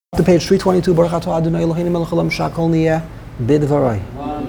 To page 322, Baruch Atah Adonai Eloheinu melech haolam shakol niyeh bidvaroi.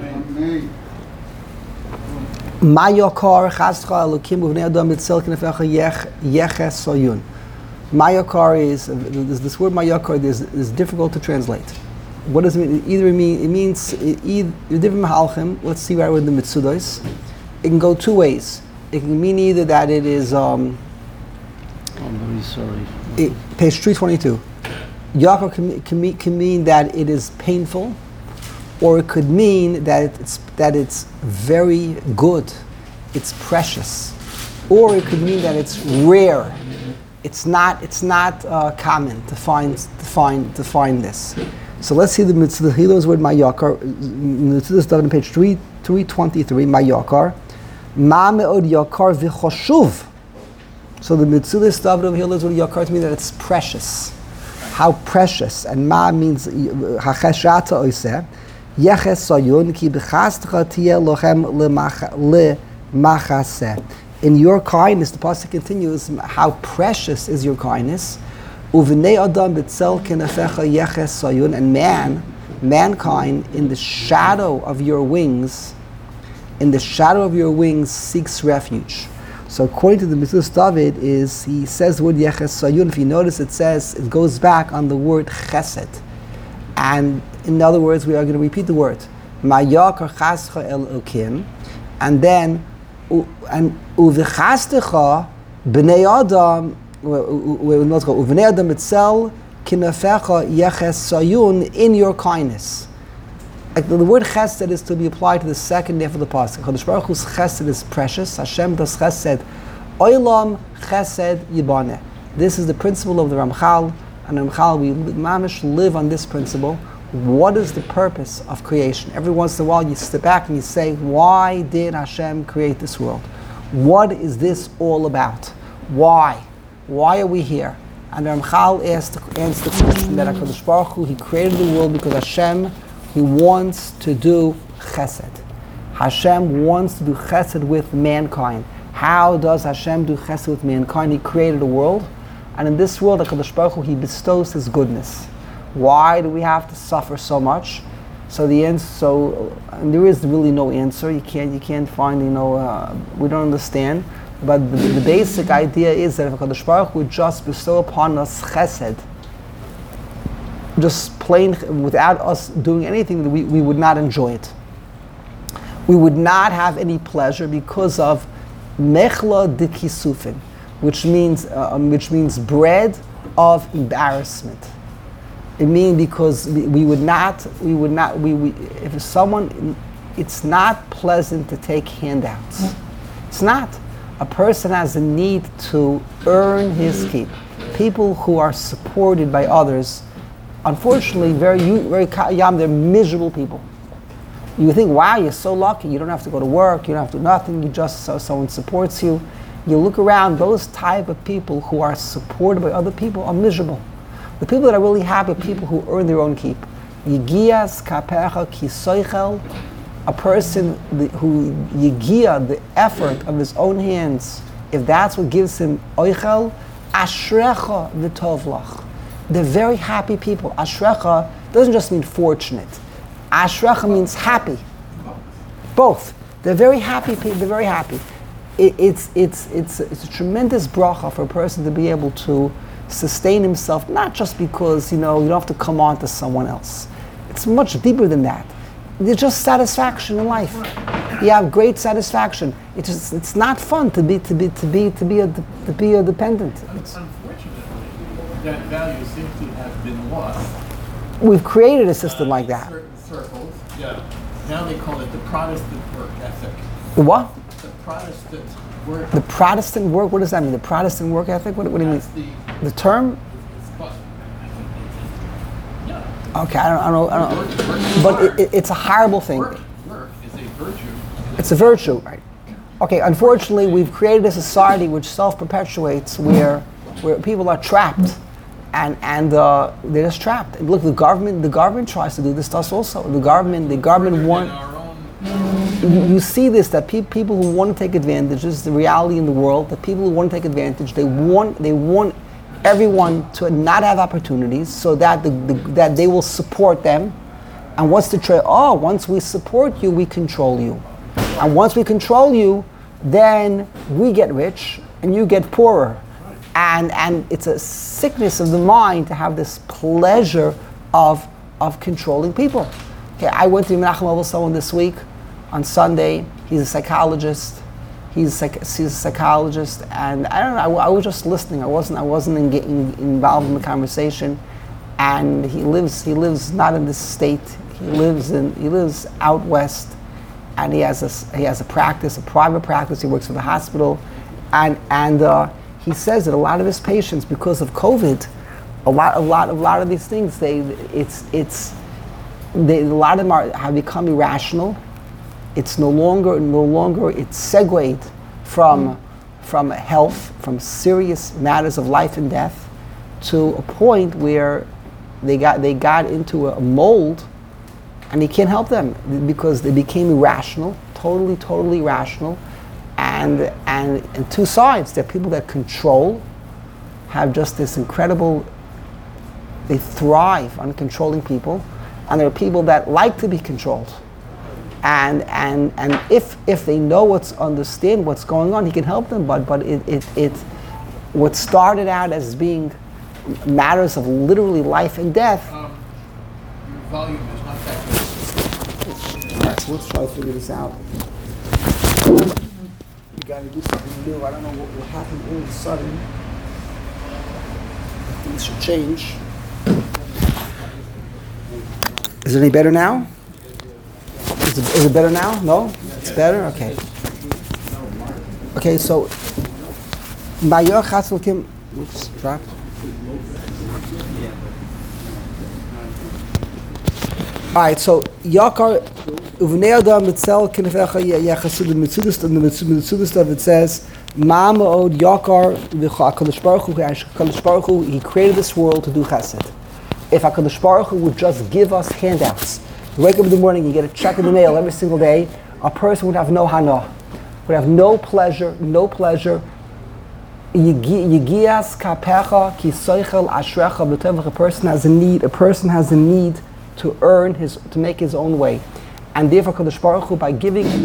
Ma yakar chascha elokim uvnei adam mitzel kinefecha yeches soyun. Ma yakar is this word. Ma yakar is difficult to translate. What does it mean? It means different mahalchim. Let's see right with the mitzudos. It can go two ways. It can mean either that it is. I'm very sorry. Page 322. Yakar can mean that it is painful, or it could mean that it's very good, it's precious, or it could mean that it's rare. It's not common to find this. So let's see the mitzvah. Hilos word mayakar. Mitzvah stuff on page 323. Mayakar, ma meod yakar v'choshuv. So the mitzvah stuff over here is word yakar to mean that it's precious. How precious, and ma means hacheshata oiseh yeches soyun ki b'chastecha tiyeh lochem lemachaseh. In your kindness, the pasuk continues, how precious is your kindness. Uvnei adam b'tzel kinefecha yeches soyun, and mankind in the shadow of your wings, seeks refuge. So according to the Mitzvah David, he says the word Yeches Sayun. If you notice, it goes back on the word Chesed. And in other words, we are going to repeat the word Mayakar Chascha Elokim, and then Uvichastecha B'nei Adam Uvnei Adam Itzel Kinafecha Yeches Sayun, in your kindness. Like the word chesed is to be applied to the second half of the pasuk. Kadosh Baruch Hu's chesed is precious. Hashem does chesed. Olam chesed yibaneh. This is the principle of the Ramchal, and the Ramchal, we mamish live on this principle. What is the purpose of creation? Every once in a while you step back and you say, why did Hashem create this world? What is this all about? Why? Why are we here? And the Ramchal answers the question that Kadosh Baruch Hu, He created the world because Hashem, He wants to do chesed. Hashem wants to do chesed with mankind. How does Hashem do chesed with mankind? He created a world, and in this world, HaKadosh Baruch Hu, He bestows His goodness. Why do we have to suffer so much? So and there is really no answer. You can't find, we don't understand. But the basic idea is that if HaKadosh Baruch Hu would just bestow upon us chesed, just plain, without us doing anything, we would not enjoy it. We would not have any pleasure because of mechla de kisufin, which means bread of embarrassment. It means because if someone, it's not pleasant to take handouts. It's not. A person has a need to earn his keep. People who are supported by others, unfortunately, they're miserable people. You think, wow, you're so lucky. You don't have to go to work. You don't have to do nothing. You just, someone supports you. You look around, those type of people who are supported by other people are miserable. The people that are really happy are people who earn their own keep. Yigias kapecha kisoichel, a person who yigia, the effort of his own hands, if that's what gives him oichel, ashrecha v'tovlach. They're very happy people. Ashrecha doesn't just mean fortunate. Ashrecha means happy. Both. They're very happy people. They're very happy. It's a tremendous bracha for a person to be able to sustain himself, not just because, you don't have to come on to someone else. It's much deeper than that. There's just satisfaction in life. You have great satisfaction. It's not fun to be a dependent. That value seems to have been lost. We've created a system like that. Certain circles, yeah. Now they call it the Protestant work ethic. The what? The Protestant work. The Protestant work. What does that mean? The Protestant work ethic. What do you mean? The term? Yeah. Okay, I don't know. But it's a horrible thing. Work is a virtue. It's a virtue, right? Okay. Unfortunately, we've created a society which self-perpetuates, where people are trapped, and they're just trapped. And look, the government tries to do this to us also. The government want. You see this, that people who want to take advantage, this is the reality in the world, that people who want to take advantage, they want everyone to not have opportunities so that that they will support them. And what's the trade? Oh, once we support you, we control you. And once we control you, then we get rich and you get poorer. And it's a sickness of the mind to have this pleasure of controlling people. Okay, I went to Menachem Ovel someone this week on Sunday. He's a psychologist. He's a psychologist, and I don't know. I was just listening. I wasn't involved in the conversation. And he lives not in this state. He lives out west, and he has a practice, a private practice. He works for the hospital, and he says that a lot of his patients, because of COVID, a lot of these things, a lot of them have become irrational. It's no longer it's segued from health, from serious matters of life and death, to a point where they got into a mold, and he can't help them because they became irrational, totally irrational, and two sides. There are people that control, have just this incredible, they thrive on controlling people, and there are people that like to be controlled. And if they understand what's going on, he can help them. But what started out as being matters of literally life and death. Your volume is not that good. All right, so let's try to figure this out. You got to do something new. I don't know what will happen all of a sudden. Things should change. Is it any better now? Is it better now? No? It's better? Okay. Okay, so Mayor Chatzulkim, oops, dropped. Alright, so Yakar Uvnei Adam Mitzel Kinefecha Yachasud the Mitzudus stuff, it says Ma'ama Od Yakar HaKadosh Baruch Hu, he created this world to do chesed. If HaKadosh Baruch Hu would just give us handouts, you wake up in the morning, you get a check in the mail every single day, a person would have no hana, would have no pleasure. Yigias kapecha ki soichel ashrecha b'tevach. A person has a need to make his own way, and therefore Kadosh Baruch Hu, by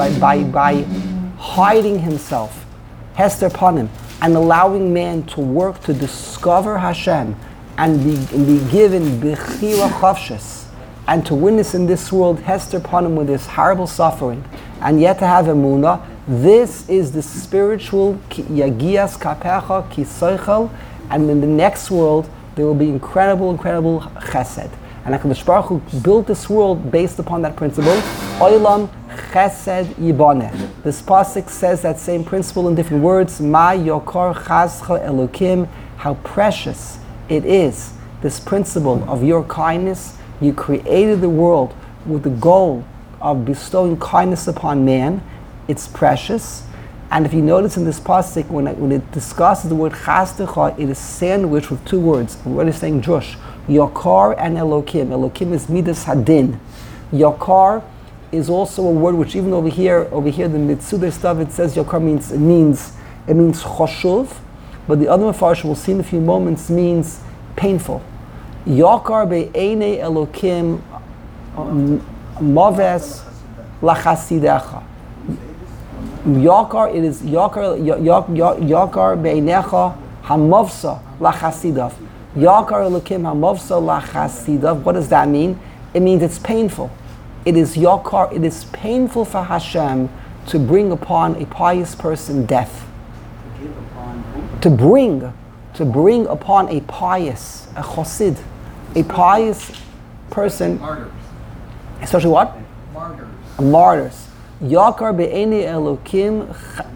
hiding himself, hester panim, and allowing man to work to discover Hashem and be given bechira chavshes, and to witness in this world hester panim with this horrible suffering, and yet to have emunah. This is the spiritual yagias kapecha ki soichel, and in the next world there will be incredible chesed. And HaKadosh Baruch Hu built this world based upon that principle. Olam chesed yiboneh. This pasuk says that same principle in different words. Ma yokar chazcha elokim. How precious it is, this principle of your kindness. You created the world with the goal of bestowing kindness upon man. It's precious. And if you notice in this pasuk, when it discusses the word chaztecha, it is sandwiched with two words. What is saying Drush? Yakar and Elokim. Elokim is Midas Hadin. Yakar is also a word which, even over here the Mitzudah stuff, it says Yakar means choshuv, but the other Mefarshim we'll see in a few moments means painful. Yakar be'enei Elokim maves lachasidecha. Yakar, it is Yakar be'einecha hamavsa lachasidav. Yakar Elokim hamavsa lachasidav. What does that mean? It means it's painful. It is Yakar. It is painful for Hashem to bring upon a pious person death. To bring upon a chosid, a pious person. Martyrs. Especially what? Martyrs. Yakar be'enei Elokim.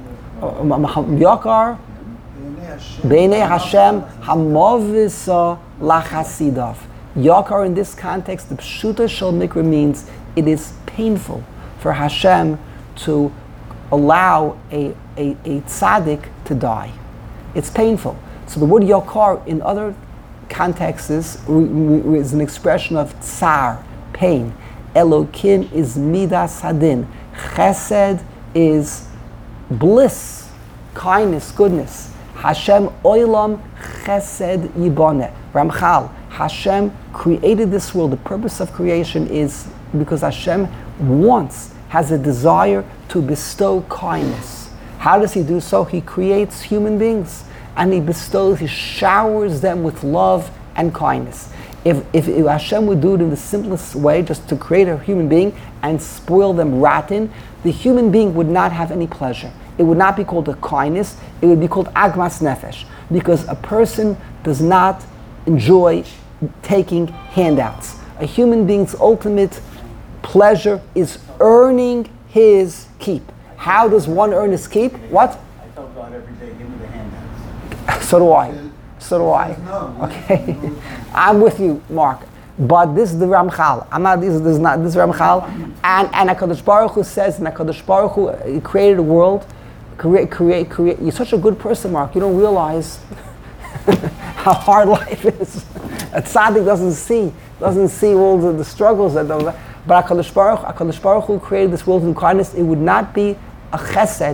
Yakar Beinei Hashem hamovisa lachasidav. Yakar in this context, the pshuta shel mikra means it is painful for Hashem to allow a tzaddik to die. It's painful. So the word yakar in other contexts is an expression of tsar, pain. Elokim is midas hadin. Chesed is bliss, kindness, goodness. Hashem oilam chesed yiboneh. Ramchal, Hashem created this world. The purpose of creation is because Hashem has a desire to bestow kindness. How does he do so? He creates human beings and he showers them with love and kindness. If Hashem would do it in the simplest way, just to create a human being and spoil them rotten, the human being would not have any pleasure. It would not be called a kindness, it would be called agmas nefesh, because a person does not enjoy taking handouts. A human being's ultimate pleasure is earning his keep. How does one earn his keep? What? I tell God every day, give me the handouts. So do I. So do I. Okay, I'm with you, Mark. But this is the Ramchal. I'm not. This is Ramchal. And Hakadosh Baruch Hu says, and Hakadosh Baruch Hu created a world. Create. You're such a good person, Mark. You don't realize how hard life is. A tzaddik doesn't see all the struggles that. But Hakadosh Baruch Hu created this world in kindness. It would not be a chesed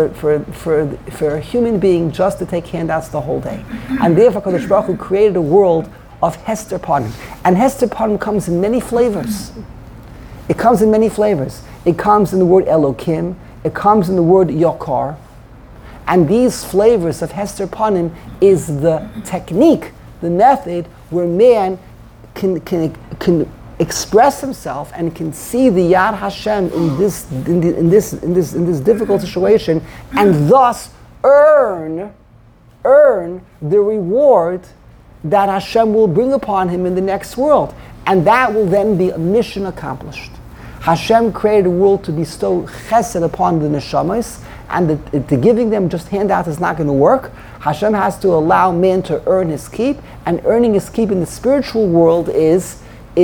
for a human being just to take handouts the whole day. And therefore Hakadosh Baruch Hu created a world of Hester Panim. And Hester Panim comes in many flavors. It comes in many flavors. It comes in the word Elokim. It comes in the word Yokar. And these flavors of Hester Panim is the technique, the method where man can express himself and can see the Yad Hashem in this difficult situation, and thus earn the reward that Hashem will bring upon him in the next world, and that will then be a mission accomplished. Hashem created a world to bestow chesed upon the neshamas, and the giving them just handout is not going to work. Hashem has to allow man to earn his keep, and earning his keep in the spiritual world is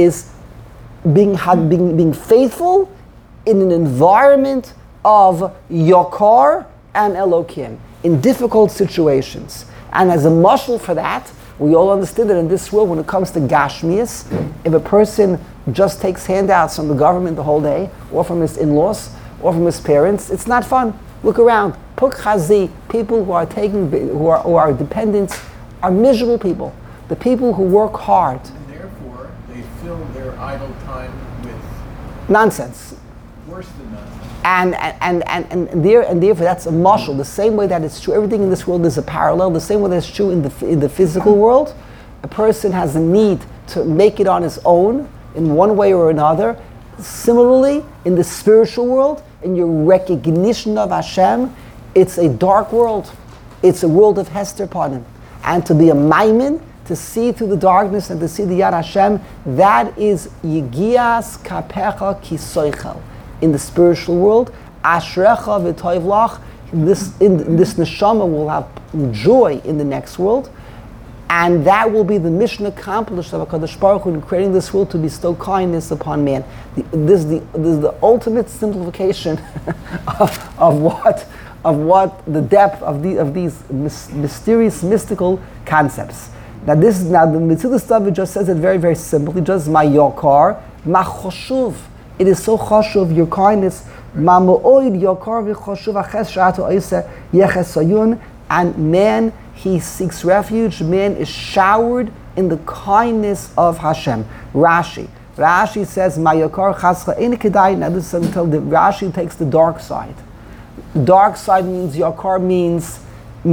being faithful in an environment of Yokar and Elokim in difficult situations. And as a mashal for that, we all understand that in this world, when it comes to Gashmias, if a person just takes handouts from the government the whole day, or from his in-laws, or from his parents, it's not fun. Look around. Puk Chazi, people who are dependents, are miserable people. The people who work hard. And therefore, they fill their idle time with Nonsense. worse than nonsense. And therefore that's a mashal. The same way that it's true, everything in this world is a parallel. The same way that's true in the physical world, a person has a need to make it on his own in one way or another. Similarly, in the spiritual world, in your recognition of Hashem, it's a dark world. It's a world of Hester Panim. And to be a maimin, to see through the darkness and to see the Yad Hashem, that is Yigias Kapecha Kisoichel. In the spiritual world, Ashrecha V'toiv in this neshama will have joy in the next world, and that will be the mission accomplished of HaKadosh Baruch Hu in creating this world to bestow kindness upon man. This is the ultimate simplification of what the depth of these mysterious, mystical concepts. Now the Metzilas David just says it very, very simply. Just ma yokar, ma choshuv. It is so choshuv, your kindness. Ma mo'oid yokar v'choshuv aches sha'atu oiseh yeches sayun. And man, he seeks refuge. Man is showered in the kindness of Hashem. Rashi says, ma yokar chascha ein kedai. Now this is until Rashi takes the dark side. Dark side means yokar means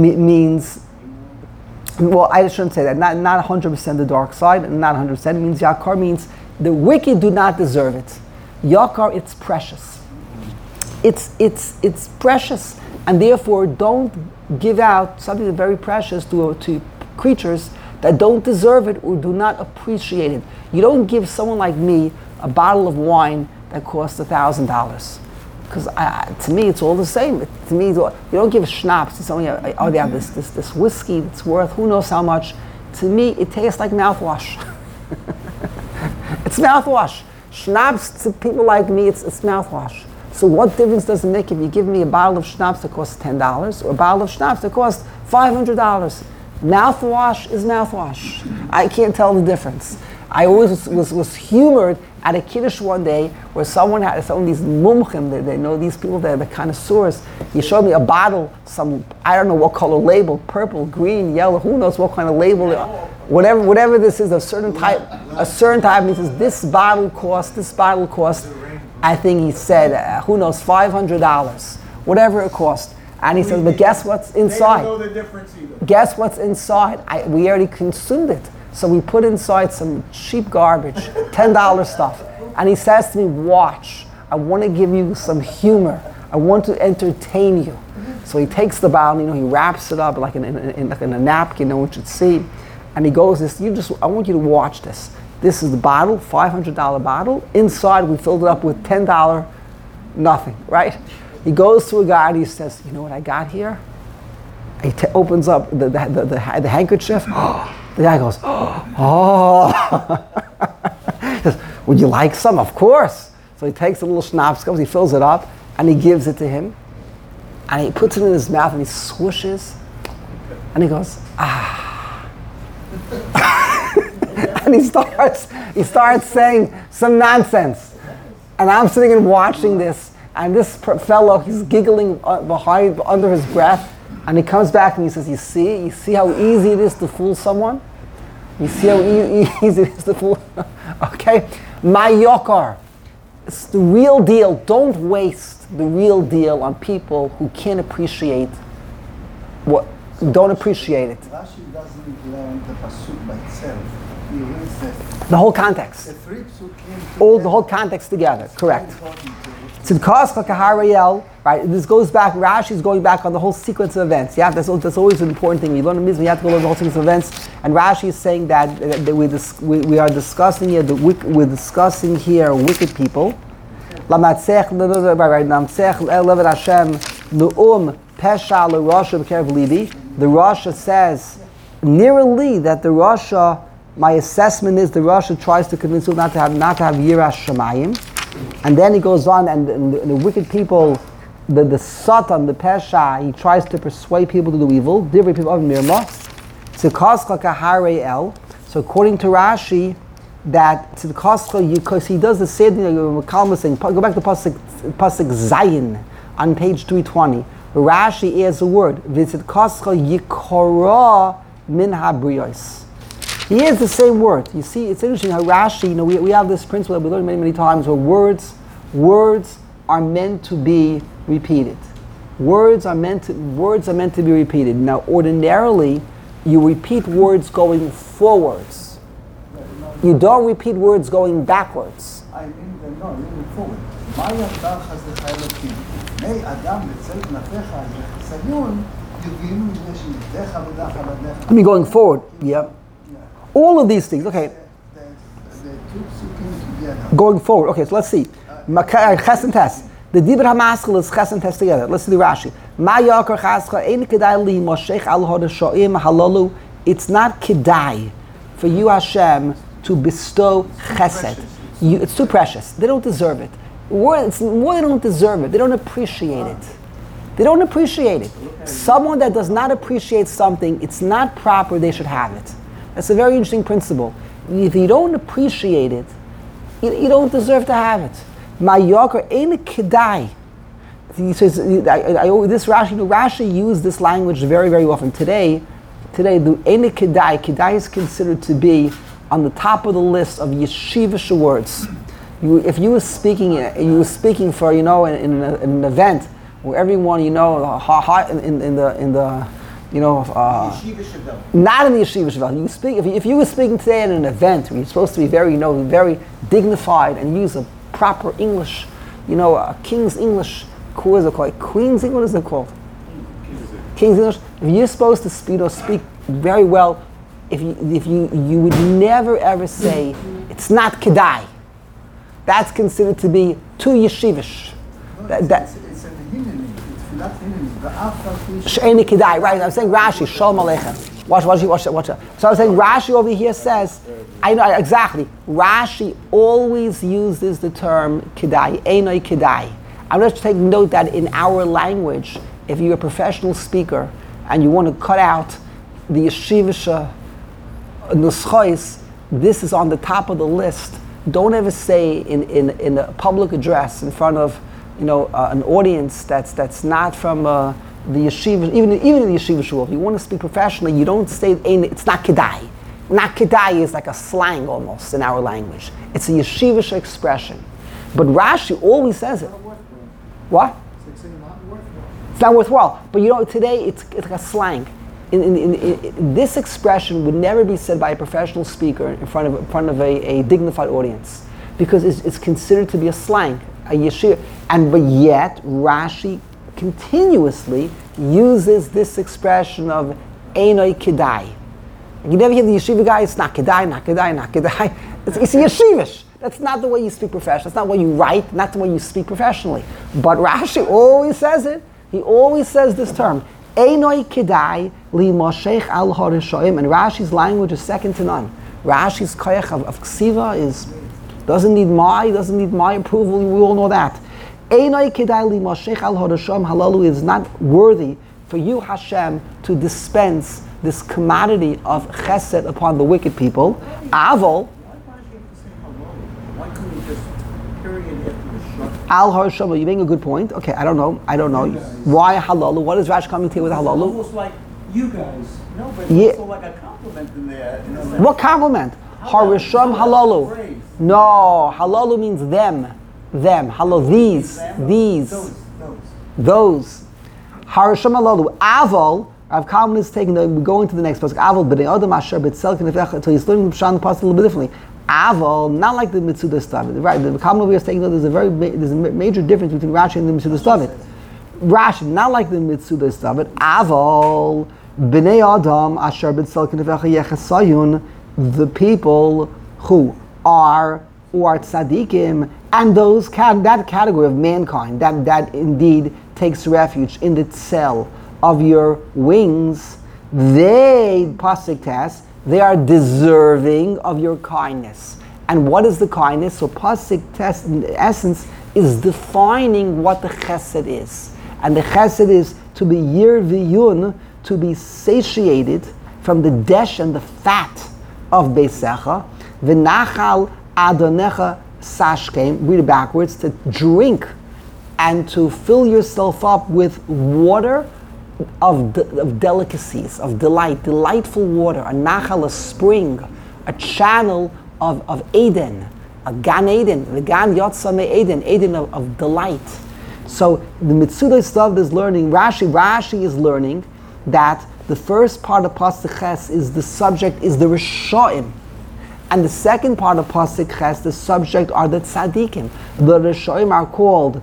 well, I shouldn't say that. Not 100% the dark side, and not 100%. It means Yakar means the wicked do not deserve it. Yakar, it's precious. It's precious, and therefore don't give out something very precious to creatures that don't deserve it or do not appreciate it. You don't give someone like me a bottle of wine that costs $1,000. Because to me, it's all the same. To me, you don't give schnapps to someone. They have this whiskey that's worth who knows how much. To me, it tastes like mouthwash. It's mouthwash. Schnapps to people like me, it's mouthwash. So what difference does it make if you give me a bottle of schnapps that costs $10 or a bottle of schnapps that costs $500? Mouthwash is mouthwash. I can't tell the difference. I always was humored at a kiddush one day where some of these mumchim, they know these people, they're the connoisseurs. He showed me a bottle, I don't know what color label, purple, green, yellow, who knows what kind of label, whatever this is, a certain type, and he says, this bottle cost, I think he said, who knows, $500, whatever it cost. And he says, but guess what's inside? They don't know the difference either. Guess what's inside? We already consumed it. So we put inside some cheap garbage, $10 stuff. And he says to me, watch, I want to give you some humor. I want to entertain you. So he takes the bottle, he wraps it up like in a napkin, no one should see. And he goes, I want you to watch this. This is the bottle, $500 bottle. Inside we filled it up with $10 nothing, right? He goes to a guy and he says, you know what I got here? He opens up the handkerchief. The guy goes, oh. He says, would you like some? Of course. So he takes a little schnapps, he fills it up, and he gives it to him. And he puts it in his mouth and he swishes. And he goes, ah. And he starts saying some nonsense. And I'm sitting and watching this. And this fellow, he's giggling under his breath. And he comes back and he says, you see how easy it is to fool someone? You see how easy it is to fool? Okay? My yokar. It's the real deal. Don't waste the real deal on people who can't appreciate don't appreciate it. Rashi doesn't learn the pasuk by itself. He reads the whole context. the three psukim. All the whole context together. Correct. Tzidkas Kaharayel, right? This goes back. Rashi is going back on the whole sequence of events. Yeah, that's always an important thing. You learn a mitzvah, you have to go learn the whole sequence of events. And Rashi is saying that we are discussing here. We're discussing here wicked people. Lamatzech Levet Hashem Nu'um Pesha LeRasha B'Kerev Levi. The Rasha says nearly that the Rasha. My assessment is the Rasha tries to convince you not to have Yiras Shamayim. And then he goes on, and the wicked people, the Satan, the Pesha, he tries to persuade people to do evil. Divrei people of Mirma. So according to Rashi, that Tzidkascha, because he does the same thing Kalma saying, go back to Pasuk Zayin on page 320. Rashi adds a word, V'Tzidkascha Yikora Min HaBriyos. He is the same word. You see, it's interesting how Rashi, we have this principle that we learned many, many times where words are meant to be repeated. Words are meant to be repeated. Now, ordinarily, you repeat words going forwards. You don't repeat words going backwards. I mean, no, moving forward. מה ידבר חסדך אלוקים? בני אדם בצל כנפיך חיסיון יבינו מפני שנגדך ודך עבדיך. I mean, going forward, yeah. All of these things, okay. The two psukim together. Going forward, okay, so let's see. Ches and Tes. The Dibur HaMaskil is Ches and Tes together. Let's see the Rashi. Ma yakar chascha ein kedai li moshech al hodashoim halalu. It's not kedai for you, Hashem, to bestow chesed. It's too precious. They don't deserve it. It's more they don't deserve it. They don't appreciate it. They don't appreciate it. Someone that does not appreciate something, it's not proper, they should have it. That's a very interesting principle. If you don't appreciate it, you don't deserve to have it. My yakar ain't kedai. He says, this Rashi used this language very, very often. Today, the ain't kedai is considered to be on the top of the list of yeshivish words. If you were speaking for in an event where everyone not in the yeshiva shvel. You speak if you were speaking today at an event where you're supposed to be very very dignified and use a proper English, a King's English. What is it called? Queen's English. What is it called? King's English. If you're supposed to speak very well, if you would never ever say it's not kedai. That's considered to be too yeshivish. It's a hineni. It's not hineni. She'eni kedai. Right. I'm saying Rashi. Shalom aleichem. Watch. So I was saying Rashi over here says, I know exactly. Rashi always uses the term kedai. Einoi kedai. I'm going to take note that in our language, if you're a professional speaker and you want to cut out the yeshivish nuschos, this is on the top of the list. Don't ever say in a public address in front of an audience that's not from the yeshiva, even in the yeshiva shul. If you want to speak professionally, you don't say it's not kedai. Not kedai is like a slang almost in our language. It's a yeshivish expression. But Rashi always says it. What? It's not worthwhile. But today it's like a slang. In this expression would never be said by a professional speaker in front of a dignified audience, because it's considered to be a slang, a yeshiva. But yet Rashi continuously uses this expression of einoi kedai. You never hear the yeshiva guy, it's not kedai, not kedai, not kedai. It's yeshivish. That's not the way you speak professionally. That's not what you write, not the way you speak professionally. But Rashi always says it. He always says this term. Einoi kedai li moshech al harishoim. And Rashi's language is second to none. Rashi's koyach of ksiva doesn't need my approval. We all know that. Einoi kedai li moshech al harishoim halalu is not worthy for you, Hashem, to dispense this commodity of chesed upon the wicked people. Avol. Why couldn't we just period after the shot? Al Harshama, you make a good point. Okay, I don't know. Why halalu? What is Rashi coming to with halalu? Almost like you guys. No, but Yeah. it's also like a compliment in there. What compliment? Harisham halalu. No, halalu means them. Halal, these. Those. Harisham halalu. Aval. Rav Kalman is taking. We're going to the next pasuk. Aval b'nei adam asher b'tzel kinefech until he's learning the pasuk a little bit differently. Aval, not like the Mitzudas David. Right, the Kalman over here is taking. There's a major difference between Rashi and the Mitzudas David. Rashi, not like the Mitzudas David. Aval b'nei adam asher b'tzel kinefech yechasayun, the people who are tzaddikim, and that category of mankind that indeed takes refuge in the tzel of your wings, pasuk test, they are deserving of your kindness. And what is the kindness? So pasuk test in essence is defining what the chesed is. And the chesed is to be yir v'yun, to be satiated from the desh and the fat of beisecha, v'nachal adonecha sashkem, read it backwards, to drink and to fill yourself up with water of delicacies, of delightful water, a nachal, a spring, a channel of Eden, a Gan Eden, the Gan Yotzame Eden of delight. So the Mitzudas stuff is learning, Rashi is learning that the first part of Pasuk Ches is the subject, is the Rishoim. And the second part of Pasuk Ches, the subject are the Tzaddikim. The Rishoim are called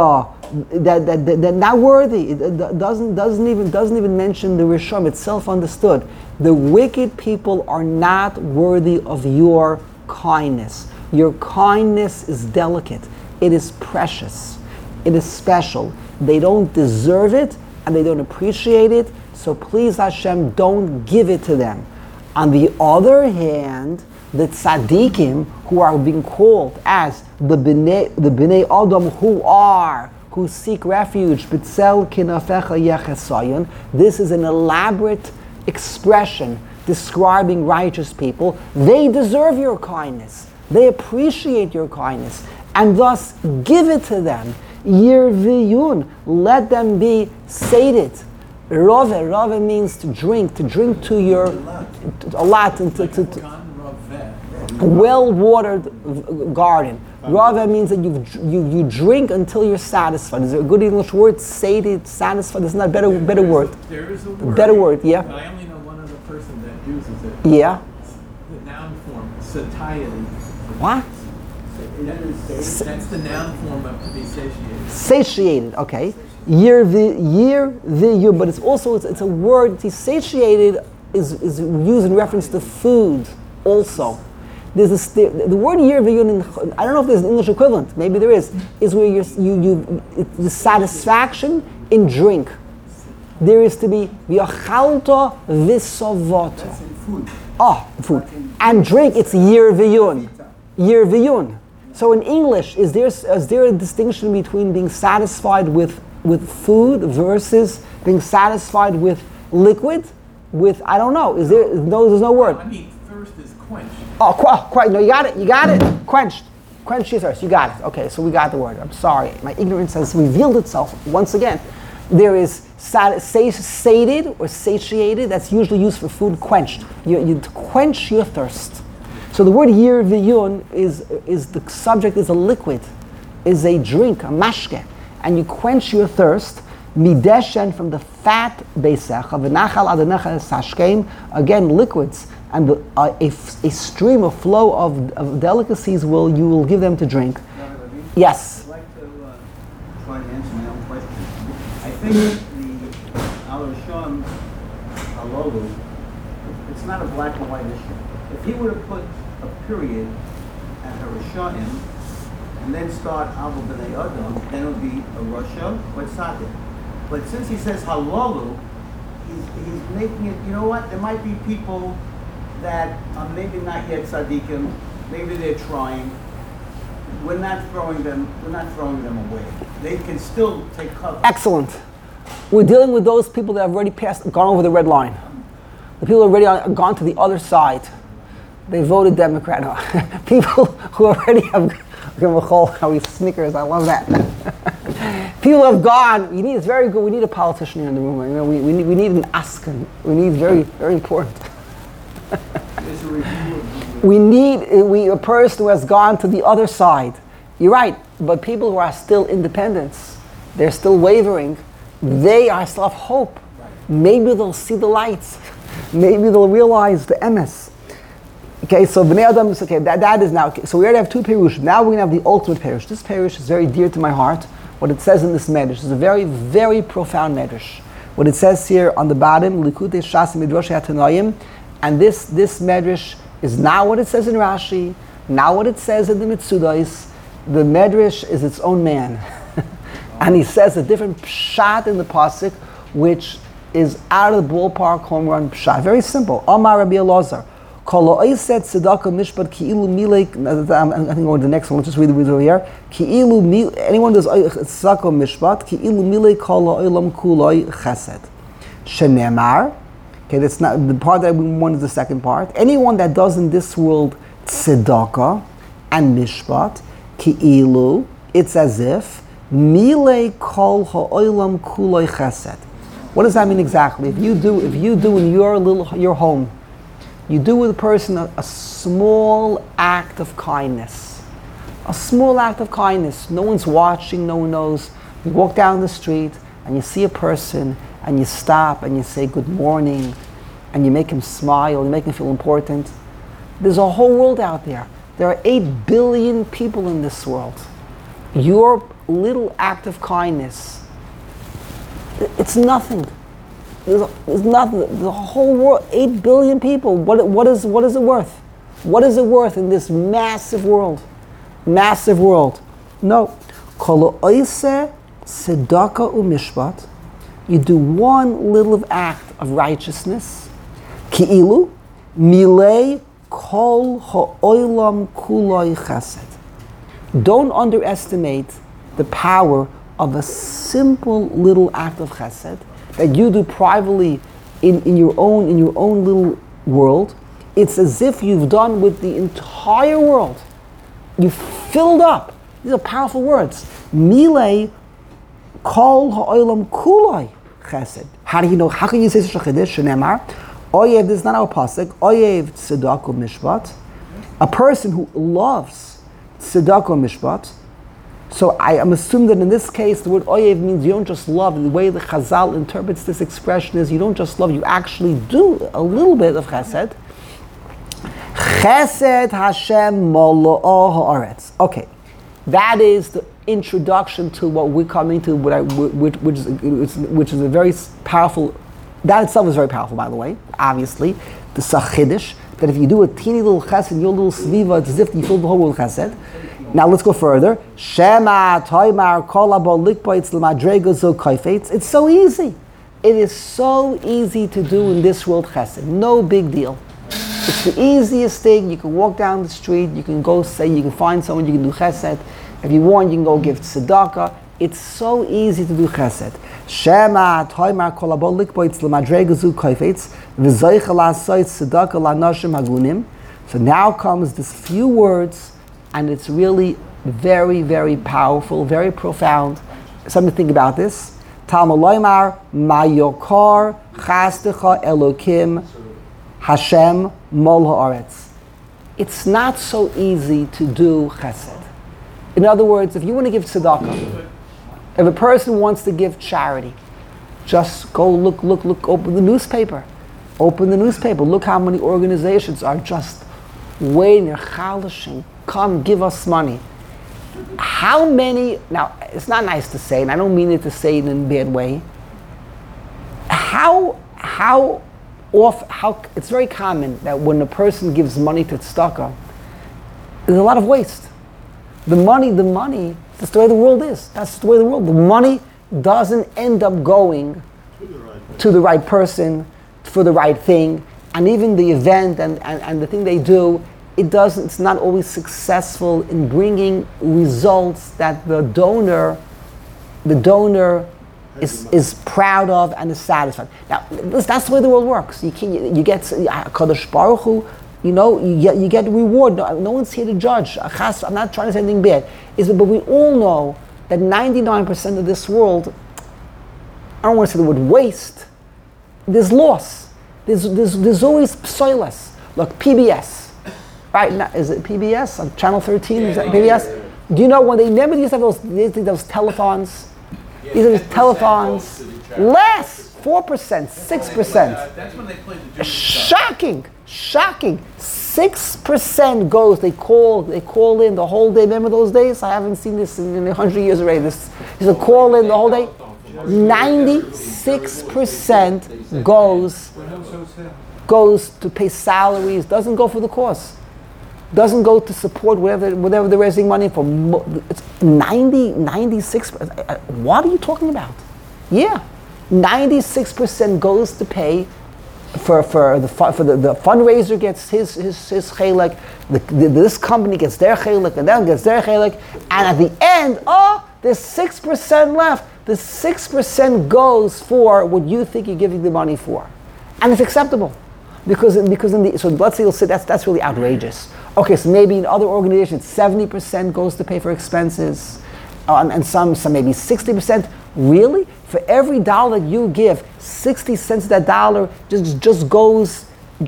they're not worthy. It doesn't even mention the Rishon. It's self-understood. The wicked people are not worthy of your kindness. Your kindness is delicate. It is precious. It is special. They don't deserve it and they don't appreciate it. So please Hashem, don't give it to them. On the other hand, the tzaddikim who are being called as the bnei Adam who seek refuge, b'tzel kinafecha yechesayon. This is an elaborate expression describing righteous people. They deserve your kindness. They appreciate your kindness. And thus, give it to them. Yir v'yun. Let them be sated. Rove means to drink to your, a lot, well-watered garden. Rava means that you drink until you're satisfied. Is there a good English word? Sated, satisfied. There's not a better word. There is a word. Better word, yeah. But I only know one other person that uses it. Yeah. The noun form, satiety. What? That's the noun form of to be satiated. Satiated. Okay. Year the but it's also it's a word. Satiated is used in reference to food also. There's the word yir v'yun, I don't know if there's an English equivalent, maybe there is where it's the satisfaction in drink. There is to be v'yachalta v'savoto. That's in food. Food. And drink, it's yir v'yun. Yir v'yun. So in English, is there a distinction between being satisfied with food versus being satisfied with liquid? I don't know. There's no word. I mean, thirst is quenched. No, you got it. Quench your thirst, you got it. Okay, so we got the word. I'm sorry, my ignorance has revealed itself once again. There is sated or satiated, that's usually used for food, quenched. You quench your thirst. So the word yir v'yun is the subject is a liquid, is a drink, a mashke, and you quench your thirst. Mideshen, from the fat beisach of v'nachal ad nechal sashkeim, again liquids, and a stream, a flow of delicacies you will give them to drink. Yes. I'd like to try to answer my own question. I think the Al Rishon Halalu, it's not a black and white issue. If he would have put a period at Harishonim and then start Abu B'nai Adam, then it would be a Rasha or Tzaddik. But since he says Halalu, he's making it, you know what, there might be people that are maybe not yet tzaddikim, maybe they're trying. We're not throwing them away. They can still take cover. Excellent. We're dealing with those people that have already gone over the red line. The people who already gone to the other side. They voted Democrat. No. People who already have how he snickers. I love that. People have gone. It's very good. We need a politician in the room. You know, we need an askan. We need very, very important. We need a person who has gone to the other side. You're right, but people who are still independents, they're still wavering, they are still have hope. Maybe they'll see the lights. Maybe they'll realize the emes. Okay, so Bnei Adam is okay. That is now okay. So we already have two perush. Now we're going to have the ultimate perush. This perush is very dear to my heart. What it says in this medrash is a very, very profound medrash. What it says here on the bottom, Likutei Shas Midrash HaTanoim, and this medrash is not what it says in Rashi, not what it says in the Mitzudos. The medrash is its own man, and he says a different pshat in the pasuk, which is out of the ballpark home run pshat. Very simple. Amar Rabbi Elazar. I think going to the next one. Let's just read the over here. Anyone does tzedakah mishpat ki'ilu milei kol ha'olam kuloi chesed. Shenemar. Okay, that's not the part that we want. Is the second part. Anyone that does in this world tzedakah and mishpat ki'ilu, it's as if milei kol ha'olam kuloi chesed. What does that mean exactly? If you do in your home, you do with a person a small act of kindness. A small act of kindness. No one's watching, no one knows. You walk down the street and you see a person and you stop and you say good morning and you make him smile, you make him feel important. There's a whole world out there. There are 8 billion people in this world. Your little act of kindness, it's nothing. There's nothing. The whole world, 8 billion people. What is it worth? What is it worth in this massive world? Massive world. No. Kol oise tzedakah u'mishpat. You do one little act of righteousness. Ki'ilu milei kol ha'olam kuloi chesed. Don't underestimate the power of a simple little act of chesed that you do privately in your own little world. It's as if you've done with the entire world. You've filled up. These are powerful words. Milei kol ha'olam kuloi chesed. How do you know? How can you say such a chiddush? Shenemar, oyev. This is not our pasuk. Oyev tzedakah mishpat. A person who loves tzedakah mishpat. So I am assuming that in this case the word oyev means you don't just love. The way the Chazal interprets this expression is you don't just love, you actually do a little bit of chesed. Chesed Hashem molo'o ha'aretz. Okay, that is the introduction to what we're coming to, which is a very powerful. That itself is very powerful, by the way. Obviously, the sachidish that if you do a teeny little chesed, your little sviva, it's as if you fill the whole world with chesed. Now let's go further. Shema toimar kol abo likpoitz l'madrego kaifetz. It's so easy. It is so easy to do in this world chesed. No big deal. It's the easiest thing. You can walk down the street. You can go say. You can find someone. You can do chesed. If you want, you can go give tzedakah. It's so easy to do chesed. Shema toimar kol abo likpoitz l'madrego kaifetz v'zoich la'asayt tzedakah la'nashim hagunim. So now comes this few words, and it's really very, very powerful, very profound. Something to think about this. Talmud loymar mayokar chasdecha Elokim Hashem mol haaretz. It's not so easy to do chesed. In other words, if you want to give tzedakah, if a person wants to give charity, just go look, open the newspaper. Open the newspaper. Look how many organizations are just waiting, chalashing. Come, give us money. How many, now it's not nice to say, and I don't mean it to say it in a bad way. How it's very common that when a person gives money to tzedakah, there's a lot of waste. The money, that's the way the world is. That's the way the world, the money doesn't end up going to the right person, for the right thing, and even the event and the thing they do, it's not always successful in bringing results that the donor is proud of and is satisfied. Now, that's the way the world works. You get Kadosh Baruch Hu, you get reward. No one's here to judge. I'm not trying to say anything bad. But we all know that 99% of this world, I don't want to say the word waste, there's loss. There's always psoilas. Look, PBS, right? Now, is it PBS on Channel 13? Is that PBS? Do you know when they used to have those telethons? These are these telethons. Less 4%, 6%. That's when they played the Shocking. 6% goes. They call in the whole day. Remember those days? I haven't seen this in 100 years already. This is a call in the whole day. 96% goes to pay salaries. Doesn't go for the cause. Doesn't go to support whatever they're raising money for. It's 96. What are you talking about? Yeah, 96% goes to pay for the fundraiser gets his chelik. This company gets their chelik, and then gets their chelik, and at the end, there's 6% left. The 6% goes for what you think you're giving the money for, and it's acceptable. So let's say you'll say that's really outrageous. Okay, so maybe in other organizations 70% goes to pay for expenses, and some maybe 60%. Really, for every dollar you give, 60 cents of that dollar just goes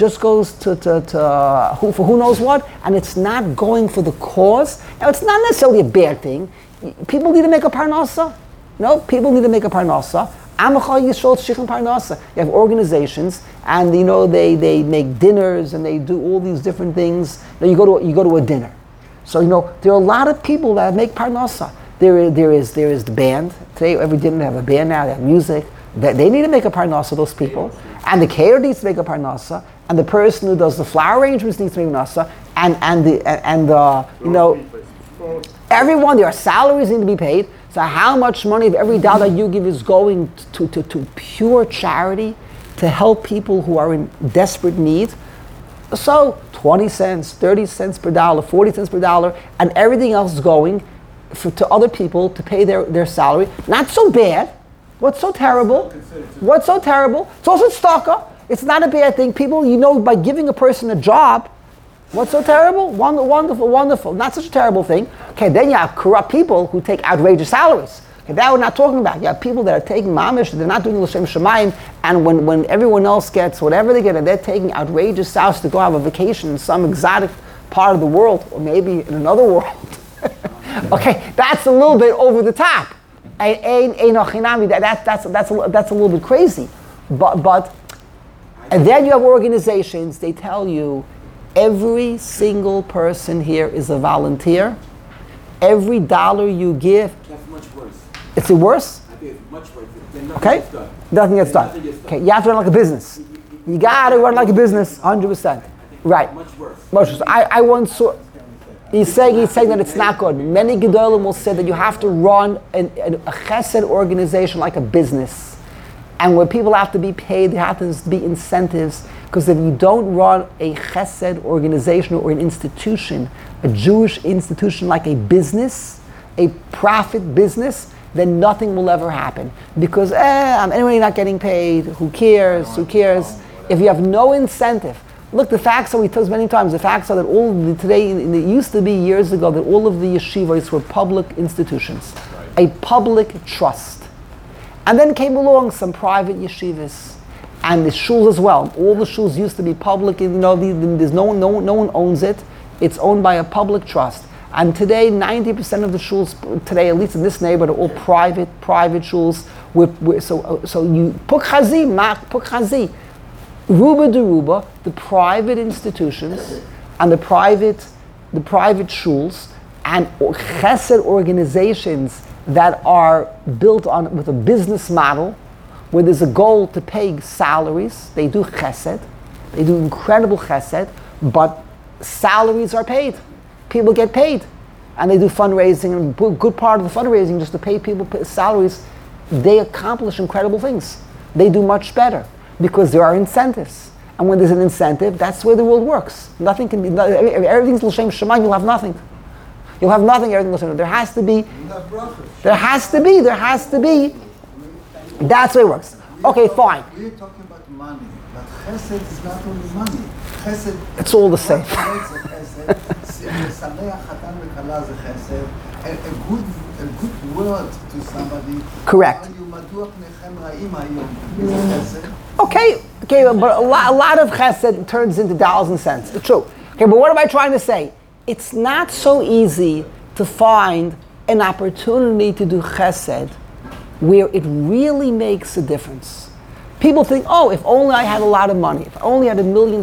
to who knows what, and it's not going for the cause. Now it's not necessarily a bad thing. People need to make a parnasa. No, people need to make a parnasa. You have organizations, and they make dinners and they do all these different things. Now you go to a dinner, so there are a lot of people that make parnasa. There is the band. Today, every dinner they have a band now. They have music. They need to make a parnasa. Those people, and the caterer needs to make a parnasa, and the person who does the flower arrangements needs to make a parnasa, everyone. Their salaries need to be paid. So how much money of every dollar you give is going to pure charity to help people who are in desperate need? So 20 cents, 30 cents per dollar, 40 cents per dollar, and everything else is going to other people to pay their salary. Not so bad. What's so terrible? It's also tzedakah. It's not a bad thing. People, by giving a person a job, what's so terrible? Wonderful. Not such a terrible thing. Okay, then you have corrupt people who take outrageous salaries. Okay, that we're not talking about. You have people that are taking mamish, they're not doing l'shem shamayim, and when everyone else gets whatever they get, and they're taking outrageous salaries to go have a vacation in some exotic part of the world, or maybe in another world. Okay, that's a little bit over the top. That's a little bit crazy. But and then you have organizations, they tell you, every single person here is a volunteer. Every dollar you give... That's much worse. It's worse? I think it's much worse. Okay? Nothing gets done. Okay, you have to run like a business. You got to run like a business, 100%. Right. Much worse. Much worse. I once saw... He's saying that it's not good. Many Gedolim will say that you have to run a chesed organization like a business. And where people have to be paid, there have to be incentives. Because if you don't run a chesed organization or an institution, a Jewish institution like a business, a profit business, then nothing will ever happen. Because I'm anyway not getting paid, who cares? If you have no incentive, Look, the facts are, we tell us many times, the facts are that all of the, today, it used to be years ago that all of the yeshivas were public institutions, a public trust. And then came along some private yeshivas, and the shuls as well. All the shuls used to be public, there's no one owns it. It's owned by a public trust. And today, 90% of the shuls today, at least in this neighborhood, are all private shuls. So you puk chazi, Ruba deruba, the private institutions and the private shuls and chesed organizations that are built on with a business model where there's a goal to pay salaries. They do chesed, they do incredible chesed, but salaries are paid. People get paid, and they do fundraising, and a good part of the fundraising just to pay people salaries. They accomplish incredible things. They do much better because there are incentives, and when there's an incentive, that's where the world works. Nothing can be. Everything's l'shem shemaim. You'll have nothing. You'll have nothing. Everything l'shem. There has to be. There has to be. That's the way it works. Okay, fine. We're talking about money, but chesed is not only money. Chesed. It's all the same. A good word to somebody. Correct. Okay, but a lot of chesed turns into dollars and cents. It's true. Okay, but what am I trying to say? It's not so easy to find an opportunity to do chesed where it really makes a difference. People think, oh, if only I had a lot of money, if I only had $1 million,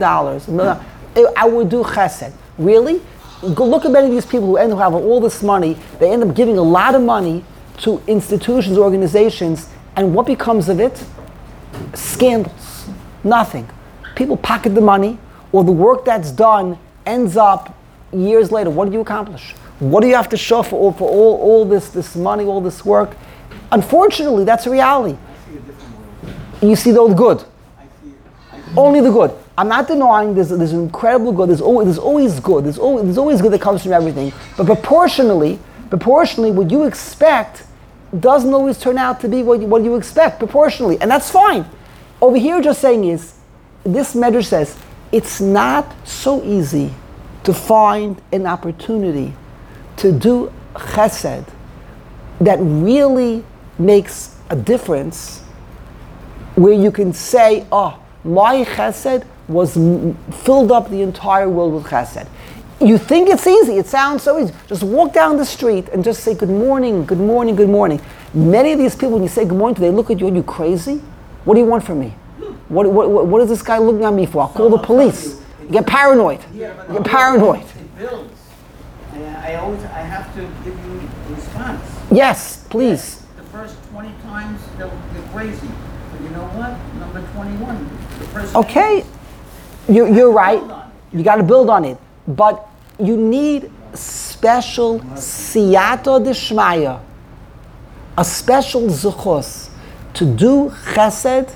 I would do chesed. Really? Go look at many of these people who have all this money. They end up giving a lot of money to institutions, organizations, and what becomes of it? Scandals. Nothing. People pocket the money, or the work that's done ends up years later. What do you accomplish? What do you have to show for all this money, all this work? Unfortunately, that's a reality. You see the good. Only the good. I'm not denying there's incredible good. There's always good. There's always good that comes from everything. But proportionally, what you expect doesn't always turn out to be what you expect proportionally, and that's fine. Over here, just saying is, this medrash says it's not so easy to find an opportunity to do chesed that really makes a difference, where you can say, oh, my chesed filled up the entire world with chesed. You think it's easy, it sounds so easy. Just walk down the street and just say good morning, good morning, good morning. Many of these people, when you say good morning, they look at you, are you crazy? What do you want from me? What is this guy looking at me for? I'll call the police. You get paranoid. You get paranoid. It builds. And I have to give you a response. Yes, please. The first 20 times, they'll get crazy. But you know what? Number 21, the person... Okay, you're right. You got to build on it. But you need special siyata d'shmaya, a special zuchos to do chesed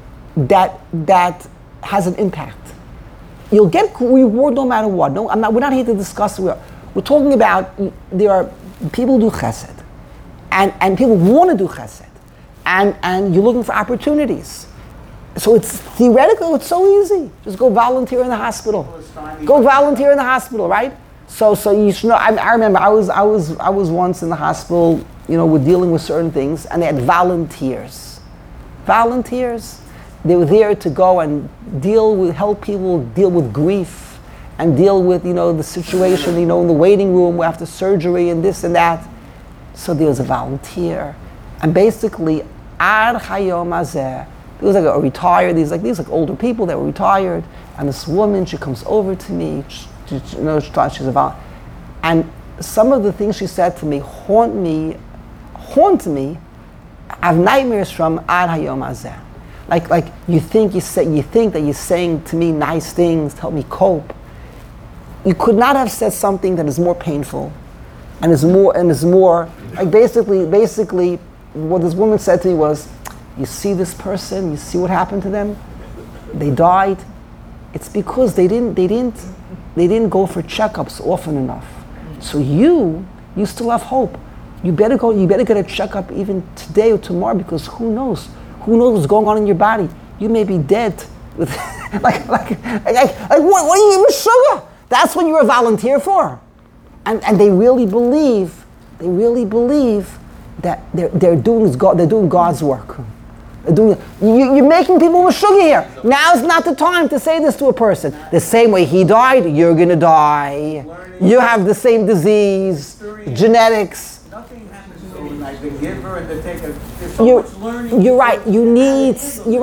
that has an impact. You'll get reward no matter what. No, we're not here to discuss. We're talking about there are people who do chesed, and people want to do chesed, and you're looking for opportunities. So it's theoretical. It's so easy. Just go volunteer in the hospital. Go volunteer in the hospital, right? So you should know. I remember I was once in the hospital. We're dealing with certain things, and they had volunteers. Volunteers. They were there to go and help people deal with grief, and deal with the situation in the waiting room after surgery and this and that. So there was a volunteer, and basically ad hayom hazeh. There was a retired, these older people that were retired, and this woman, she comes over to me, she's a volunteer, and some of the things she said to me haunt me, I have nightmares from ad hayom hazeh. Like you think that you're saying to me nice things to help me cope. You could not have said something that is more painful, and is more like basically what this woman said to me was, you see this person, you see what happened to them? They died. It's because they didn't go for checkups often enough. So you still have hope. You better get a checkup even today or tomorrow, because who knows what's going on in your body. You may be dead what are you giving sugar? That's what you're a volunteer for. And they really believe that they're doing God's work. You're making people with sugar here. Now's not the time to say this to a person. The same way he died, you're going to die. You have the same disease, genetics. Nothing happens overnight. The giver and the taker. There's so much learning. You're right. You need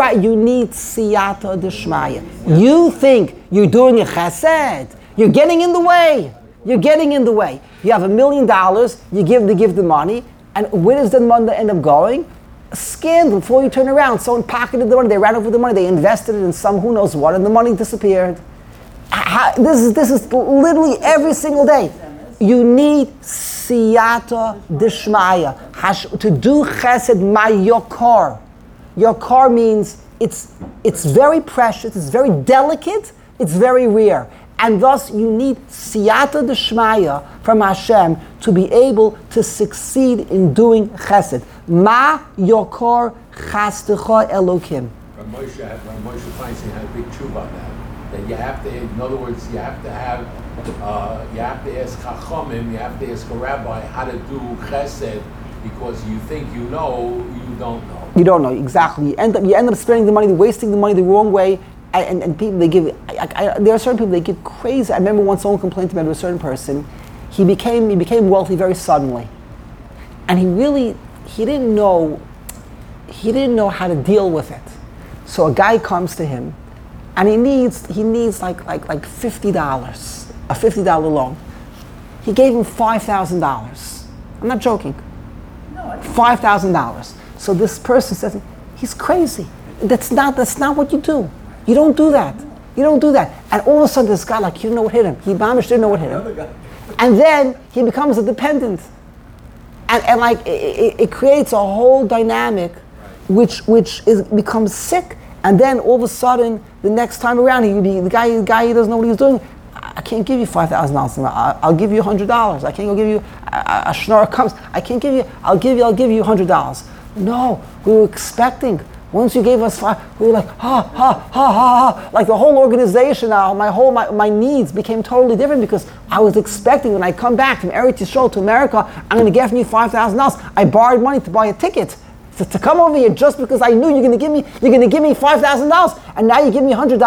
siyata d'shmaya. You think you're doing a chesed. You're getting in the way. You have $1 million. You give the money, and where does the money end up going? A scandal. Before you turn around, someone pocketed the money. They ran over the money. They invested it in some who knows what, and the money disappeared. This is literally every single day. You need siyata d'shmaya to do chesed my yokar. Yokar means it's very precious. It's very delicate. It's very rare. And thus you need siyata d'shmaya from Hashem to be able to succeed in doing chesed. Ma yokar chastecha Elokim. Moshe Feinstein had a big truth on that. That you have to, in other words, you have to ask Chachamim, you have to ask a rabbi how to do chesed, because you think you know, you don't know. You don't know, exactly. You end up spending the money, wasting the money the wrong way. And people, they give, there are certain people, they give crazy. I remember once someone complained to me about a certain person. He became wealthy very suddenly. And he didn't know how to deal with it. So a guy comes to him, and he needs like $50, a $50 loan. He gave him $5,000. I'm not joking. $5,000. So this person says, he's crazy. That's not what you do. You don't do that. And all of a sudden this guy, you don't know what hit him. He didn't know what hit him. And then he becomes a dependent. And it creates a whole dynamic which becomes sick. And then all of a sudden, the next time around, the guy he doesn't know what he's doing. I can't give you $5,000. I'll give you $100. I can't go give you a schnorr comes. I can't give you. I'll give you $100. No, we were expecting. Once you gave us $5, we were like like the whole organization now. My needs became totally different because I was expecting when I come back from Eretz Yisrael to America, I'm going to get from you $5,000. I borrowed money to buy a ticket. To come over here just because I knew you're going to give me $5,000, and now you give me $100.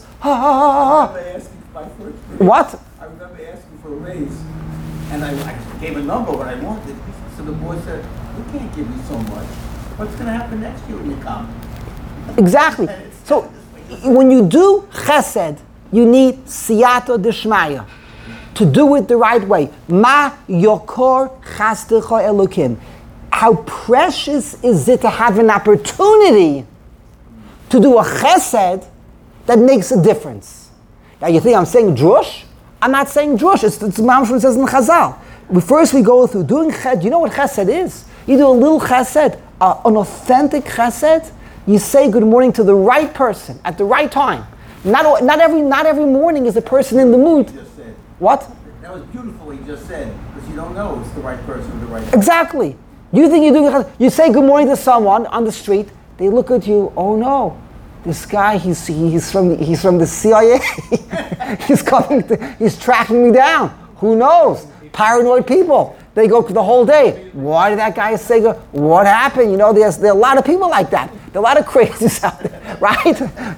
What? I remember asking for a raise, and I gave a number what I wanted. So the boy said, "We can't give you so much. What's going to happen next year when you come?" Exactly. So when you do chesed, you need siyata d'shmaya to do it the right way. Ma yokor chastecha Elokim. How precious is it to have an opportunity to do a chesed that makes a difference? Now you think I'm saying drush? I'm not saying drush. It's Mamshman says in Chazal. First we go through doing chesed. You know what chesed is? You do a little chesed, an authentic chesed. You say good morning to the right person at the right time. Not every morning is the person in the mood. Just said. What? That was beautiful. He just said, because you don't know it's the right person with the right. Exactly. You think you say good morning to someone on the street, they look at you, oh no, this guy, he's from the CIA. he's tracking me down. Who knows? Paranoid people. They go the whole day. Why did that guy say good? What happened? There are a lot of people like that. There are a lot of crazies out there, right?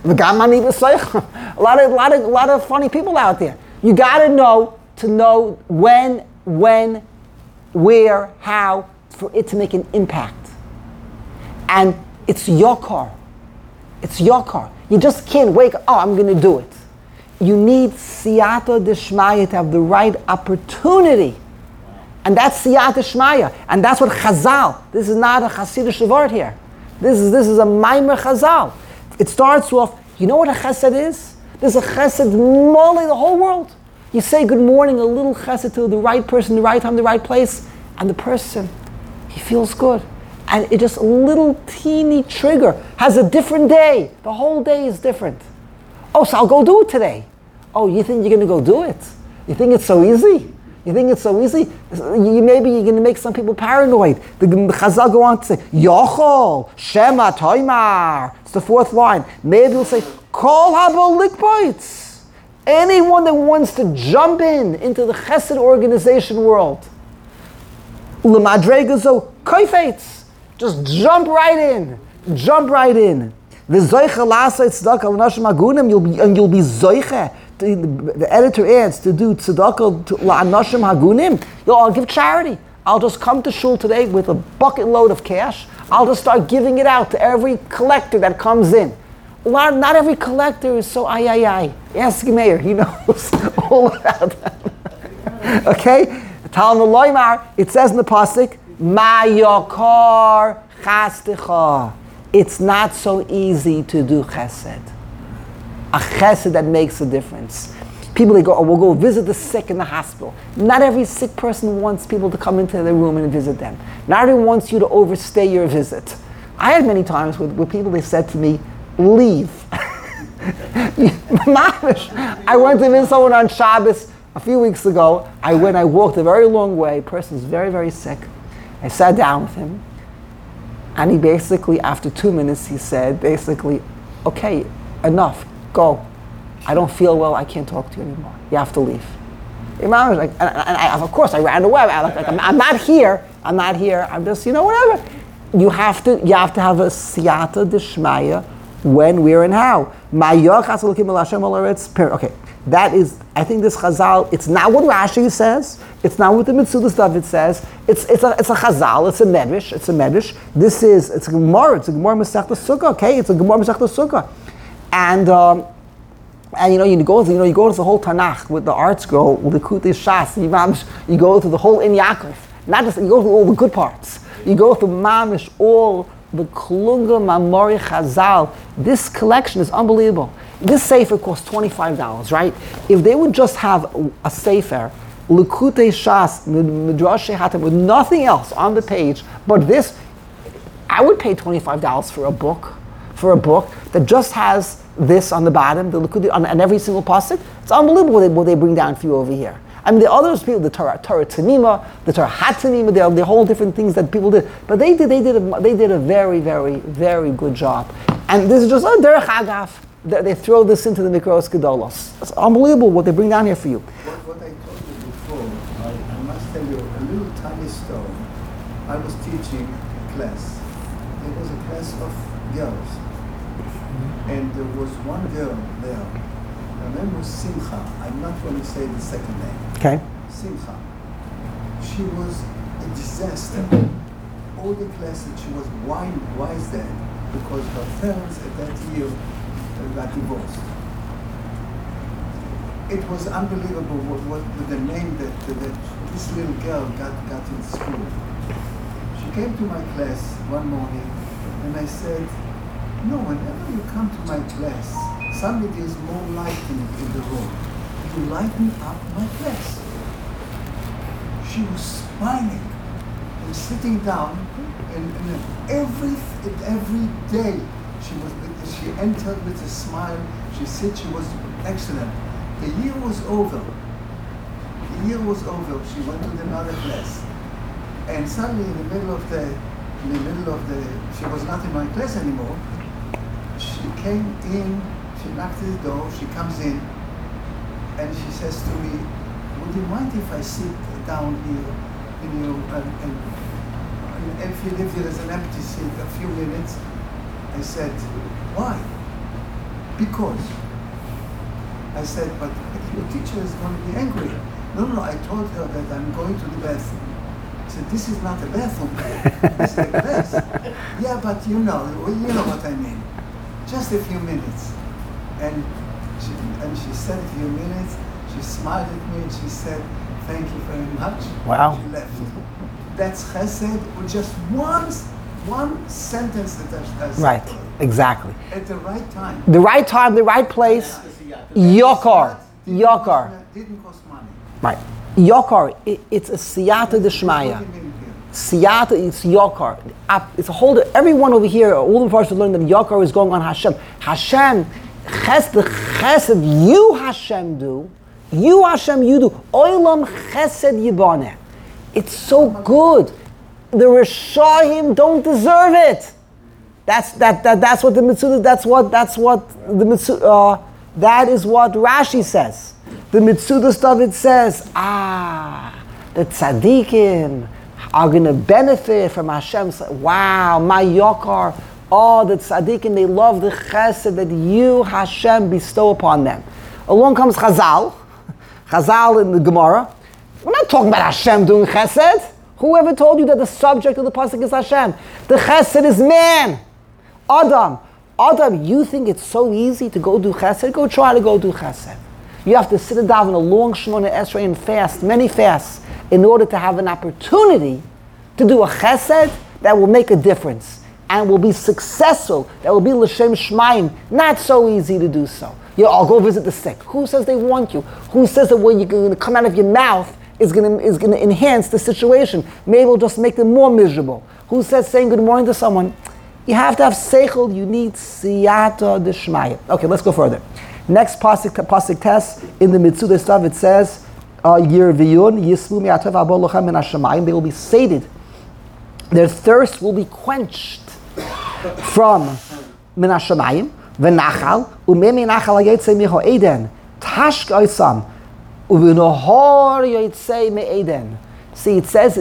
A lot of funny people out there. You gotta know when, where, how, for it to make an impact. And it's your car. You just can't wake up, I'm going to do it. You need siyata d'shmaya to have the right opportunity. And that's siyata d'shmaya. And that's what Chazal, this is not a Hasidic word here. This is a Maimer Chazal. It starts off, you know what a chesed is? There's a chesed mole the whole world. You say good morning, a little chesed to the right person, the right time, the right place, and the person, he feels good. And it just a little teeny trigger has a different day. The whole day is different. Oh, so I'll go do it today. Oh, you think you're going to go do it? You think it's so easy? Maybe you're going to make some people paranoid. The Chazal go on to say, Yochol, Shema, Toimar. It's the fourth line. Maybe we'll say, Kol habolikboitz. Anyone that wants to jump into the chesed organization world, l'madregazo koifetz, just jump right in. V'zoicha la'asay tzedakah l'nashim hagunim, and you'll be zoicha. The editor adds to do tzedakah l'anashim hagunim. I'll give charity. I'll just come to shul today with a bucket load of cash. I'll just start giving it out to every collector that comes in. Not every collector is so Ask Meir, he knows all about that. Okay? Talmud Loimar, it says in the pasuk, Ma yokar chastecha. It's not so easy to do chesed. A chesed that makes a difference. People, they go, we'll go visit the sick in the hospital. Not every sick person wants people to come into their room and visit them. Not everyone wants you to overstay your visit. I had many times with people, they said to me, leave. I went to visit someone on Shabbos a few weeks ago. I walked a very long way. Person's very, very sick. I sat down with him. And he basically, after 2 minutes, he said, okay, enough, go. I don't feel well, I can't talk to you anymore. You have to leave. Of course, I ran away. I'm not here. I'm just, whatever. You have to have a siyata d'shmaya when, where, and how. Okay, that is, I think this Chazal, it's not what Rashi says, it's not what the Metzudas David says, it's a Chazal, it's a Medrash. It's a Gemara, Masechta Sukkah, okay? It's a Gemara Masechta Sukkah. And you go to the whole Tanakh with the art scroll, with the Kutei Shas, you go through the whole In Yaakov. Not just, you go through all the good parts. You go through Mamish, all the Klunga Mamori Chazal. This collection is unbelievable. This sefer costs $25, right? If they would just have a sefer, Likutei Shas, Midrash Hatam, with nothing else on the page, but this, I would pay $25 for a book that just has this on the bottom, the Likutei, on every single pasuk. It's unbelievable what they bring down for you over here. I mean, the others people, the Torah Tanima, the Torah Hatanima, the whole different things that people did. But they did a very, very, very good job. And this is just a derech agav. They throw this into the Mikros Gedolos. It's unbelievable what they bring down here for you. What I told you before, I must tell you a little tiny story. I was teaching a class. It was a class of girls. And there was one girl there. Her name was Simcha. I'm not going to say the second name. Okay. Simcha. She was a disaster. All the classes, she was wise then because her parents at that year got divorced. It was unbelievable what the name that this little girl got in school. She came to my class one morning and I said, no, whenever you come to my class, somebody is more lighting in the room. You lighten up my class. She was smiling and sitting down, and every day she entered with a smile. She said she was excellent. The year was over. She went to another class, and suddenly in the middle of the, she was not in my class anymore. She came in. She knocked at the door. She comes in, and she says to me, "Would you mind if I sit down here, and if there is an empty seat, a few minutes?" I said, "Why?" "Because." I said, "But your teacher is going to be angry." No, I told her that I'm going to the bathroom. I said, "This is not a bathroom, this is a class." "Yeah, but you know what I mean. Just a few minutes." And she said a few minutes, she smiled at me and she said, "Thank you very much." Wow. She left. That's chesed with just one sentence that I Right, exactly. at the right time. The right time, the right place. Yokar. Didn't cost money. Right. Yokar, it's a siyata d'shmaya. Siyata, it's Yokar. It's a whole, everyone over here, all the parts learn that Yokar is going on Hashem. Hashem, the chesed, you Hashem do. You Hashem, you do. Olam chesed yibane. It's so good. The Rishayim don't deserve it. That's what the Mitzudas. That is what Rashi says. The Mitzudas David says, the tzaddikim are going to benefit from Hashem's. Wow, my yokar. Oh, the tzaddikim, they love the chesed that you, Hashem, bestow upon them. Along comes Chazal in the Gemara. We're not talking about Hashem doing chesed. Whoever told you that the subject of the pasuk is Hashem? The chesed is man. Adam, you think it's so easy to go do chesed? Go try to go do chesed. You have to sit down in a long Shemona Esrei and fast, many fasts, in order to have an opportunity to do a chesed that will make a difference and will be successful, that will be l'shem shmayim. Not so easy to do so. I'll go visit the sick. Who says they want you? Who says that what you're going to come out of your mouth is going to enhance the situation? Maybe it'll just make them more miserable. Who says saying good morning to someone? You have to have seichel. You need siyata d'shmaya. Okay, let's go further. Next pasuk test in the Mitzudas stuff. It says, "Yirviyun yismu mi'atav abo lochem min hashamayim." They will be sated. Their thirst will be quenched from min hashamayim v'nachal u'memi nachal hayetzei micho eden tashk oisam u'v'nohor yotzei me'eden. See, it says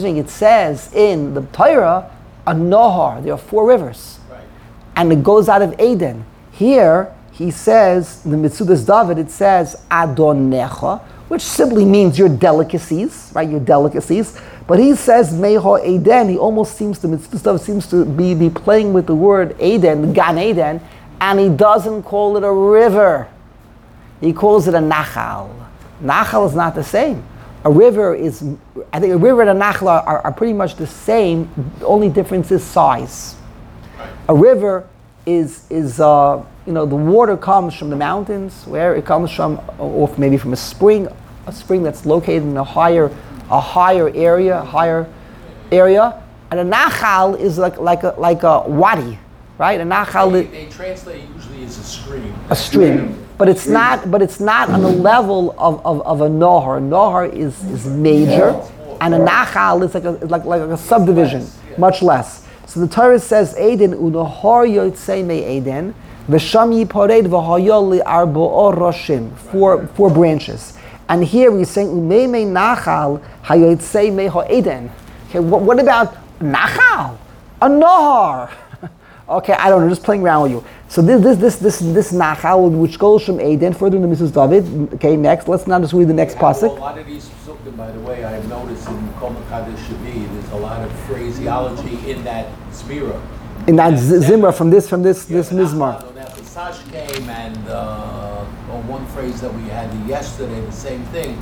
in the Torah a nohar. There are 4 rivers, right, and it goes out of Eden. Here he says, the Mitzudas David, it says adonecha, which simply means your delicacies, right? Your delicacies. But he says meho Eden. He almost seems to, Mitzudas David seems to be playing with the word Eden, Gan Eden, and he doesn't call it a river. He calls it a nachal. Nachal is not the same. A river is, I think a river and a nachal are pretty much the same. The only difference is size. A river is the water comes from the mountains, where it comes from, or maybe from a spring that's located in a higher area, and a nachal is like a wadi, right? A nachal. They translate it usually as a stream. A stream. But it's not on the level of a nohar. A nohar is major, and a nachal is like a subdivision, much less. So the Torah says, Eden unohar yotzei me Eden v'sham yipared v'hayol li'arbo'o roshim, 4 branches. And here we're saying umei me nachal hayotzei me ha'eden. Okay, what about nachal? A nohar. Okay, I don't know, just playing around with you. So this nachal, which goes from Eden further in the Mitzudas David. Okay, next, let's now just read the next pasuk. A lot of these psukim, by the way, I've noticed in Kol Mekadesh Shavi, there's a lot of phraseology in that zmira. In that zimra from this mizmar. The Sash came and one phrase that we had yesterday, the same thing.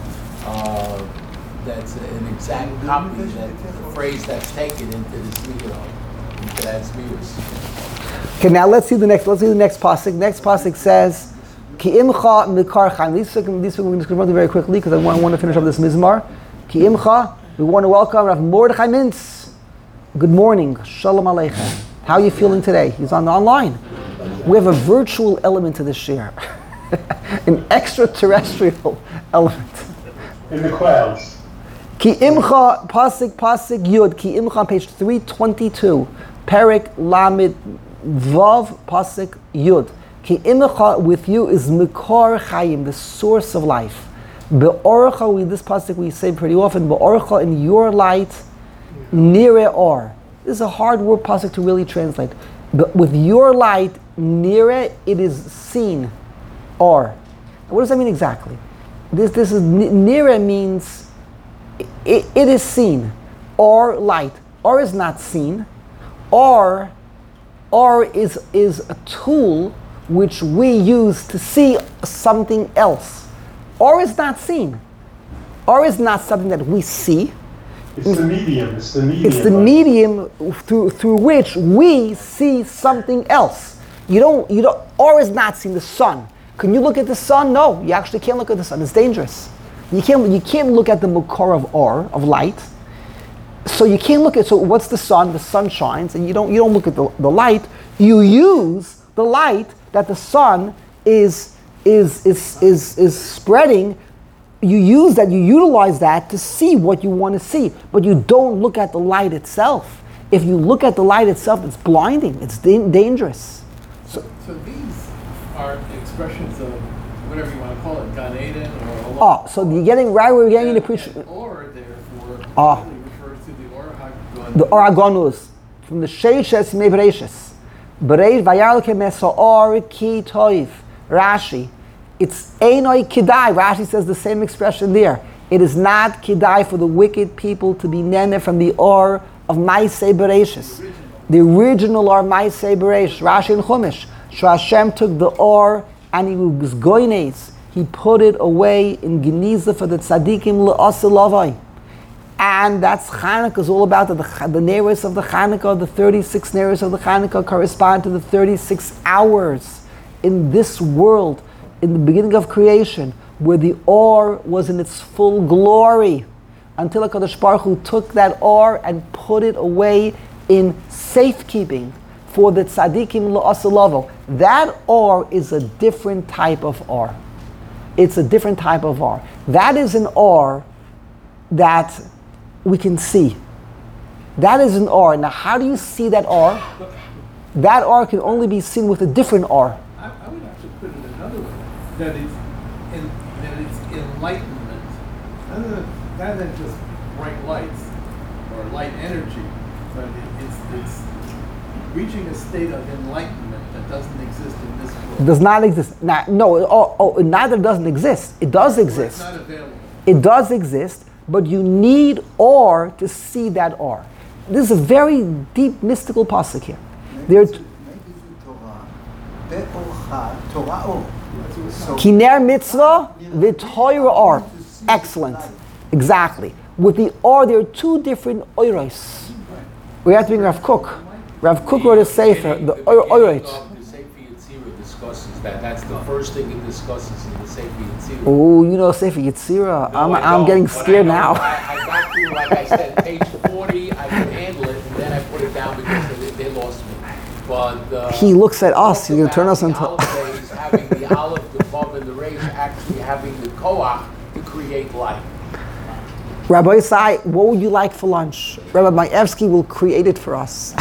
That's an exact copy. That the phrase that's taken into the zmira. That's mirrors. Okay, now let's see the next pasuk. Next pasuk says, Ki imcha mikar chaim. These we're going to run through very quickly because I want to finish up this mizmar. Ki imcha. We want to welcome Rav Mordechai Mintz. Good morning. Shalom aleichem. How are you feeling today? He's online. We have a virtual element to this share, an extraterrestrial element. In the clouds. Ki imcha pasuk yud. Ki imcha on page 322. Perik Lamed Vav Pasuk Yud. Ki imcha, with you is Mikor Chayim, the source of life. Be'orcha, this pasuk we say pretty often. Be'orcha, in your light, nire or. This is a hard word pasuk to really translate. But with your light, nire, it is seen. Or. What does that mean exactly? This is nire means it is seen, or light. Or is not seen. Or is a tool which we use to see something else. Or is not seen. Or is not something that we see. It's the medium. It's the medium through which we see something else. You don't. Or is not seen. The sun. Can you look at the sun? No, you actually can't look at the sun. It's dangerous. You can't look at the makor of or, of light. So you can't look at, so what's the sun? The sun shines, and you don't look at the light. You use the light that the sun is spreading. You utilize that to see what you want to see, but you don't look at the light itself. If you look at the light itself, it's blinding. It's dangerous. So these are expressions of whatever you want to call it, Gan Eden or Allah. Oh, so you're getting right where you're getting into preach. Or therefore really refers to the Or HaGon. The Or HaGonuz, from the Sheishes Yimei Bereishis. Bereish Vayar Lekem Mesoor Ki Toiv. Rashi. It's Einoi Kidai. Rashi says the same expression there. It is not Kidai for the wicked people to be nene from the Or of Maaseh Bereishis. The original Or Maaseh Bereish. Rashi and Chumash. So Hashem took the Or and he was goynes. He put it away in Geniza for the tzaddikim le'asilavai. And that's Hanukkah is all about the neiros of the Hanukkah. The 36 neiros of the Hanukkah correspond to the 36 hours in this world, in the beginning of creation, where the Or was in its full glory, until HaKadosh Baruch Hu took that Or and put it away in safekeeping for the tzaddikim le'asilavo. That Or is a different type of Or. It's a different type of Or. That is an Or that we can see. That is an Or. Now, how do you see that Or? That Or can only be seen with a different Or. I would have to put it another way, that it's enlightenment, rather than just bright lights or light energy, but it's reaching a state of enlightenment that doesn't exist in this world. It does not exist. Now, no, neither doesn't exist. It does It's exist. not available. It does exist, but you need Or to see that Or. This is a very deep mystical pasuk here. There are Maybe the Torah. Be'orcha, Torah Or. So, Kiner mitzvah, v'toira Or. Excellent. Exactly. With the Or, there are two different Oiros. We have to bring Rav Kook. Rav Kook wrote a sefer, the Oiros. The Sefer Yetzirah discusses that. That's the first thing it discusses in the Sefer Yetzirah. Oh, you know Sefer Yetzirah. No, I I'm don't, getting but scared I now. I got through, like I said, page 40, I could handle it, and then I put it down because they lost me. But He looks at us. He's going to turn us into... having the Aleph, the Vav, and the Reish actually having the Koach to create light. Rabbi Isai, what would you like for lunch? Rabbi Maevsky will create it for us.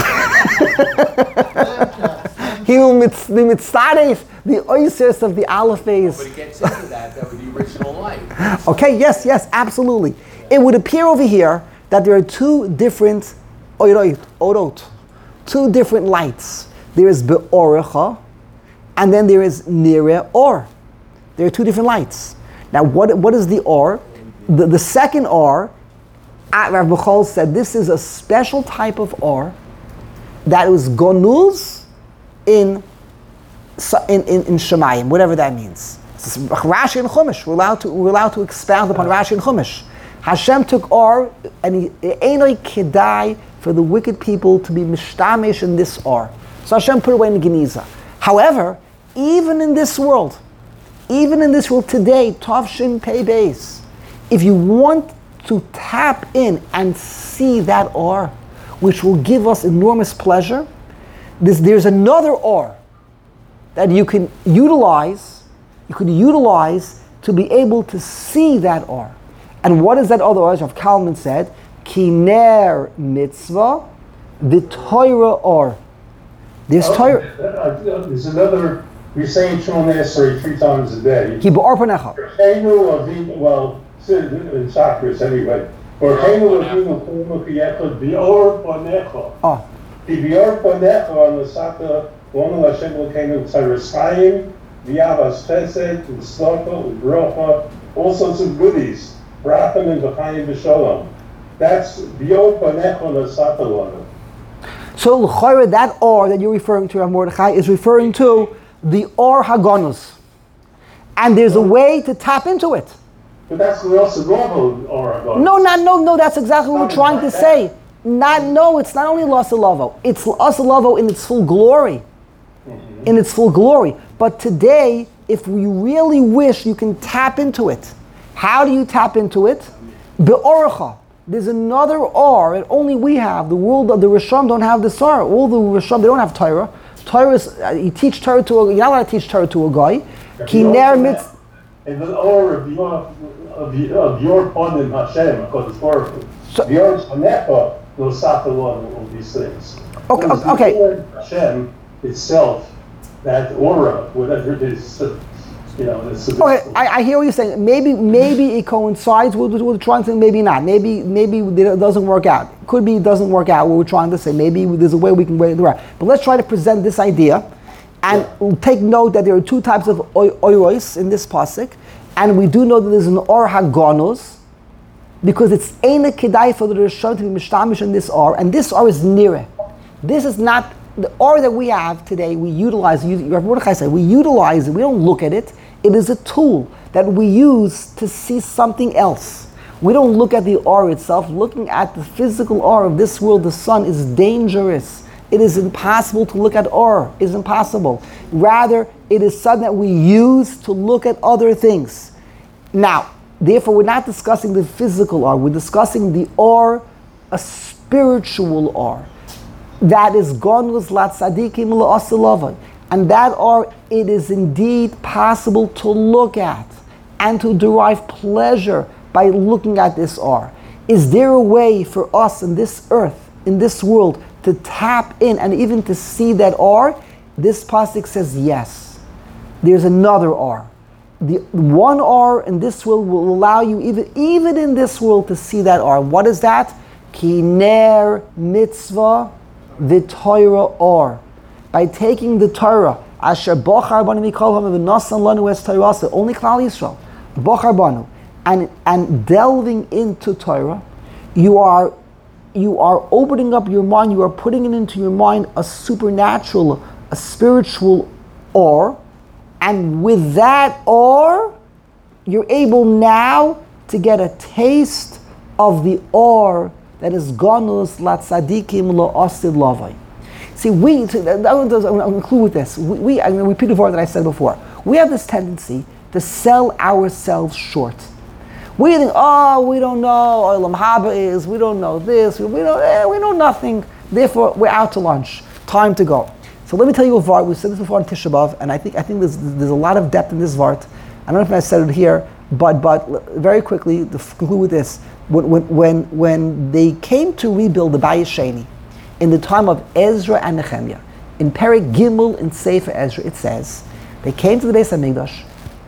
He will be mitzaref the oisers of the But Alephs. it gets into that with the original light. Okay, yes, absolutely. It would appear over here that there are two different orot, two different lights. There is be'orecha, and then there is nire or. There are two different lights. Now, what is the or? The second or, Rav Michal said, this is a special type of or that was gonuz in Shemayim, whatever that means. It's Rashi and Chumash. We're allowed to expound upon Rashi and Chumash. Hashem took or, and he ain't kedai for the wicked people to be mishtamish in this or. So Hashem put away in Geniza. However, even in this world today, Tavshin Pei Beis, if you want to tap in and see that or, which will give us enormous pleasure, there's another or that you can utilize. You could utilize to be able to see that or. And what is that other or? As Rav Kalman said, Kiner mitzvah, the Torah or. There's Torah. There's another, we say Shemona Esrei 3 times a day. Ki ba'or panecha. Well, in chakras anyway. Or Bior Panecha. Oh. The Bior Panecha on the Sata, Woman Hashem Lokenu Tzareskayim, Viavas Chesed, Tzlaka, Ubrocha, all sorts of goodies. Brachim and B'chayim B'Shalom. That's Bior Panecha on the Sata Lana. So l'chayra, that or that you're referring to, Rav Mordechai, is referring to the or hagonus. And there's a way to tap into it. But that's the Rosh Hashanah or No, that's exactly what we're trying to say. It's not only Lasalavo. It's Lasalavo in its full glory. In its full glory. But today, if we really wish, you can tap into it. How do you tap into it? Be'orecha. There's another or that only we have. The world of the Rishon don't have this or. All the Rishon, they don't have Torah. Torah is, you teach Torah to you're not allowed to teach Torah to a guy. Kiner mitzvah. And the or of your pardon Hashem, because it's for your Panecha, all these things. Okay, It was the okay. Lord Hashem itself, that aura, whatever it is, it's Okay, I hear what you're saying. Maybe it coincides with what we're trying to say. Maybe not. Maybe it doesn't work out. Could be it doesn't work out. What we're trying to say. Maybe there's a way we can weigh it around. But let's try to present this idea, and we'll take note that there are two types of oros in this pasuk, and we do know that there's an or hagonos, because it's Eina Kedai for the Rishon to be mishtamish in this or, and this or is nireh. This is not the or that we have today. We utilize. Rav Mordechai said we utilize it. We don't look at it. It is a tool that we use to see something else. We don't look at the or itself. Looking at the physical or of this world, the sun, is dangerous. It is impossible to look at or. It is impossible. Rather, it is something that we use to look at other things. Now, therefore, we're not discussing the physical or. We're discussing the or, a spiritual or. That is gonus lat tzadikim la'asilavai. And that or, it is indeed possible to look at and to derive pleasure by looking at this or. Is there a way for us in this earth, in this world, to tap in and even to see that or? This pasuk says yes. There's another or. The one or in this world will allow you even in this world to see that or. What is that? Ki ner mitzvah v'toira or. By taking the Torah, asher bochar banu mikol ha'am v'nosan lanu es Torah, only Klal Yisrael, bochar banu, and delving into Torah, you are opening up your mind. You are putting it into your mind a supernatural, a spiritual or, and with that or, you're able now to get a taste of the or that is gonus lat tzadikim la'asid lavai. See, I'm going to conclude with this. I'm going to repeat the word that I said before. We have this tendency to sell ourselves short. We think, we don't know Olam Haba is, we don't know this, we know nothing. Therefore, we're out to lunch. Time to go. So let me tell you a vart. We said this before on Tisha B'Av, and I think there's a lot of depth in this vart. I don't know if I said it here, but very quickly to conclude with this. When they came to rebuild the Bayis Sheni, in the time of Ezra and Nehemiah, in Perek Gimel in Sefer Ezra, it says they came to the Beis Hamikdash,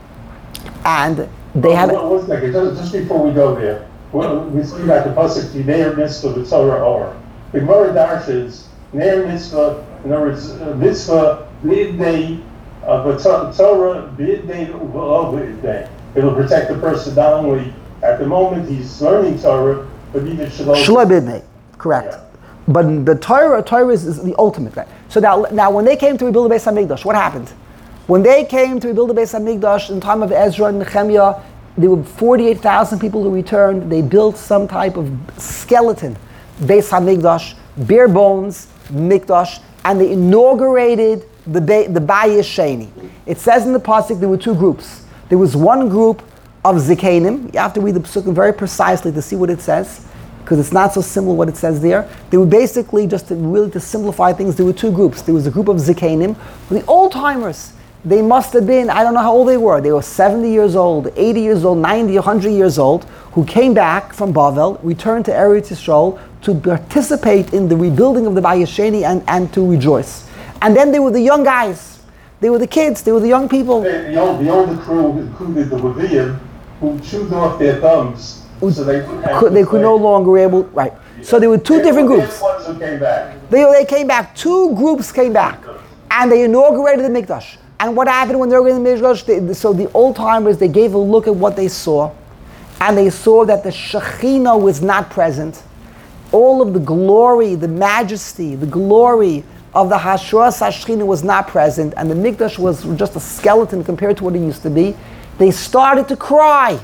and they had. One second, just before we go there, we see that the pasuk Neir Mitzvah the Torah or. The Gemara Darshans Neir Mitzvah, in other words, Mitzvah b'idei of Torah b'idei b'idei. It'll protect the person not only at the moment he's learning Torah, but even Shalom B'idei. Correct. Yeah. But the Torah is the ultimate, right? So now when they came to rebuild the Beis Hamikdash, what happened? When they came to rebuild the Beis Hamikdash in the time of Ezra and Nehemiah, there were 48,000 people who returned. They built some type of skeleton Beis Hamikdash, bare bones Mikdash, and they inaugurated the Bayis Sheni. It says in the pasuk there were two groups. There was one group of Zikanim. You have to read the psukim very precisely to see what it says, because it's not so simple what it says there. They were basically, just to simplify things, there were two groups. There was a group of Zikanim, the old-timers. They must have been, I don't know how old they were. They were 70 years old, 80 years old, 90, 100 years old, who came back from Bavel, returned to Eretz Yisrael to participate in the rebuilding of the Bayis Sheni and to rejoice. And then there were the young guys. They were the kids. They were the young people. The older crew included the Levium, who chewed off their thumbs. So they could no longer able, right. So there were two different groups. Ones who came back. They came back. Two groups came back. And they inaugurated the Mikdash. And what happened when they were in the Mikdash? So the old timers, they gave a look at what they saw. And they saw that the Shekhinah was not present. All of the glory, the majesty, the glory of the Hashras HaShekhinah was not present. And the Mikdash was just a skeleton compared to what it used to be. They started to cry.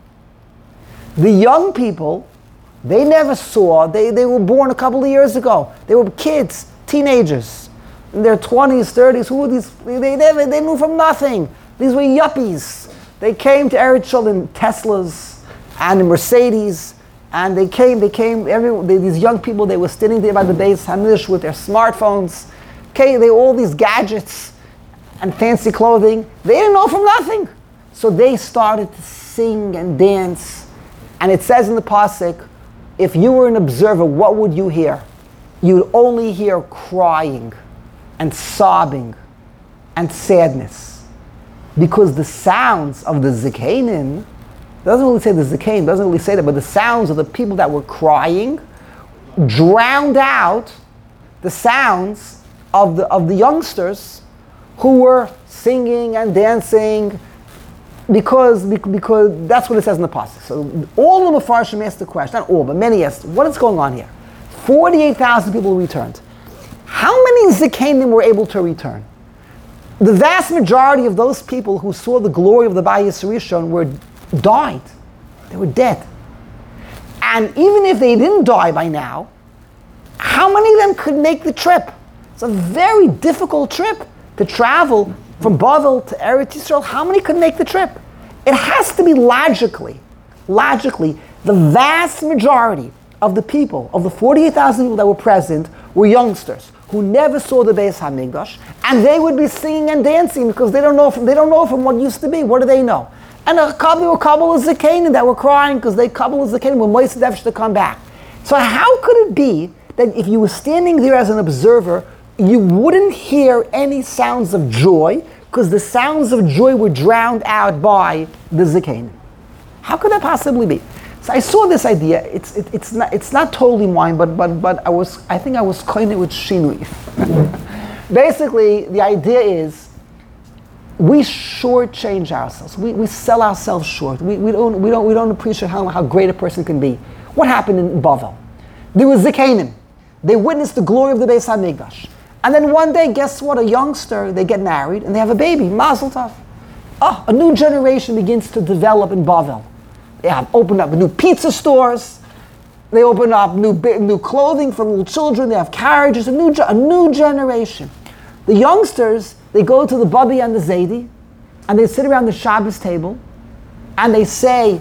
The young people, they never saw, they were born a couple of years ago. They were kids, teenagers, in their 20s, 30s. Who were these? They knew from nothing. These were yuppies. They came to Eretz Yisrael in Teslas and in Mercedes, and these young people, they were standing there by the Beis Hamikdash with their smartphones. Okay, they all these gadgets and fancy clothing. They didn't know from nothing. So they started to sing and dance. And it says in the pasuk, if you were an observer, what would you hear? You'd only hear crying and sobbing and sadness. Because the sounds of the Zikanim, doesn't really say the Zikanim, doesn't really say that, but the sounds of the people that were crying drowned out the sounds of the youngsters who were singing and dancing, because that's what it says in the pasuk. So all the Mefarshim asked the question, not all, but many asked, what is going on here? 48,000 people returned. How many Zikanim were able to return? The vast majority of those people who saw the glory of the Bayis Rishon died. They were dead. And even if they didn't die by now, how many of them could make the trip? It's a very difficult trip to travel from Bavel to Eretz Yisrael. How many could make the trip? It has to be logically, the vast majority of the people, of the 48,000 people that were present, were youngsters who never saw the Beis HaMikdash, and they would be singing and dancing because they don't know from what used to be. What do they know? And there were a couple of Zikanim that were crying because a couple of Zikanim were moist to come back. So how could it be that if you were standing there as an observer, you wouldn't hear any sounds of joy because the sounds of joy were drowned out by the Zikanim? How could that possibly be? So I saw this idea. It's not totally mine, but I think I was coined it with Shinui. Basically, the idea is we shortchange ourselves. We sell ourselves short. We don't appreciate how great a person can be. What happened in Bavel? There was Zikanim. They witnessed the glory of the Beis HaMikdash. And then one day, guess what? A youngster, they get married and they have a baby. Mazel tov. A new generation begins to develop in Bavel. They have opened up new pizza stores. They open up new clothing for little children. They have carriages. A new generation. The youngsters, they go to the Babi and the Zaidi, and they sit around the Shabbos table, and they say,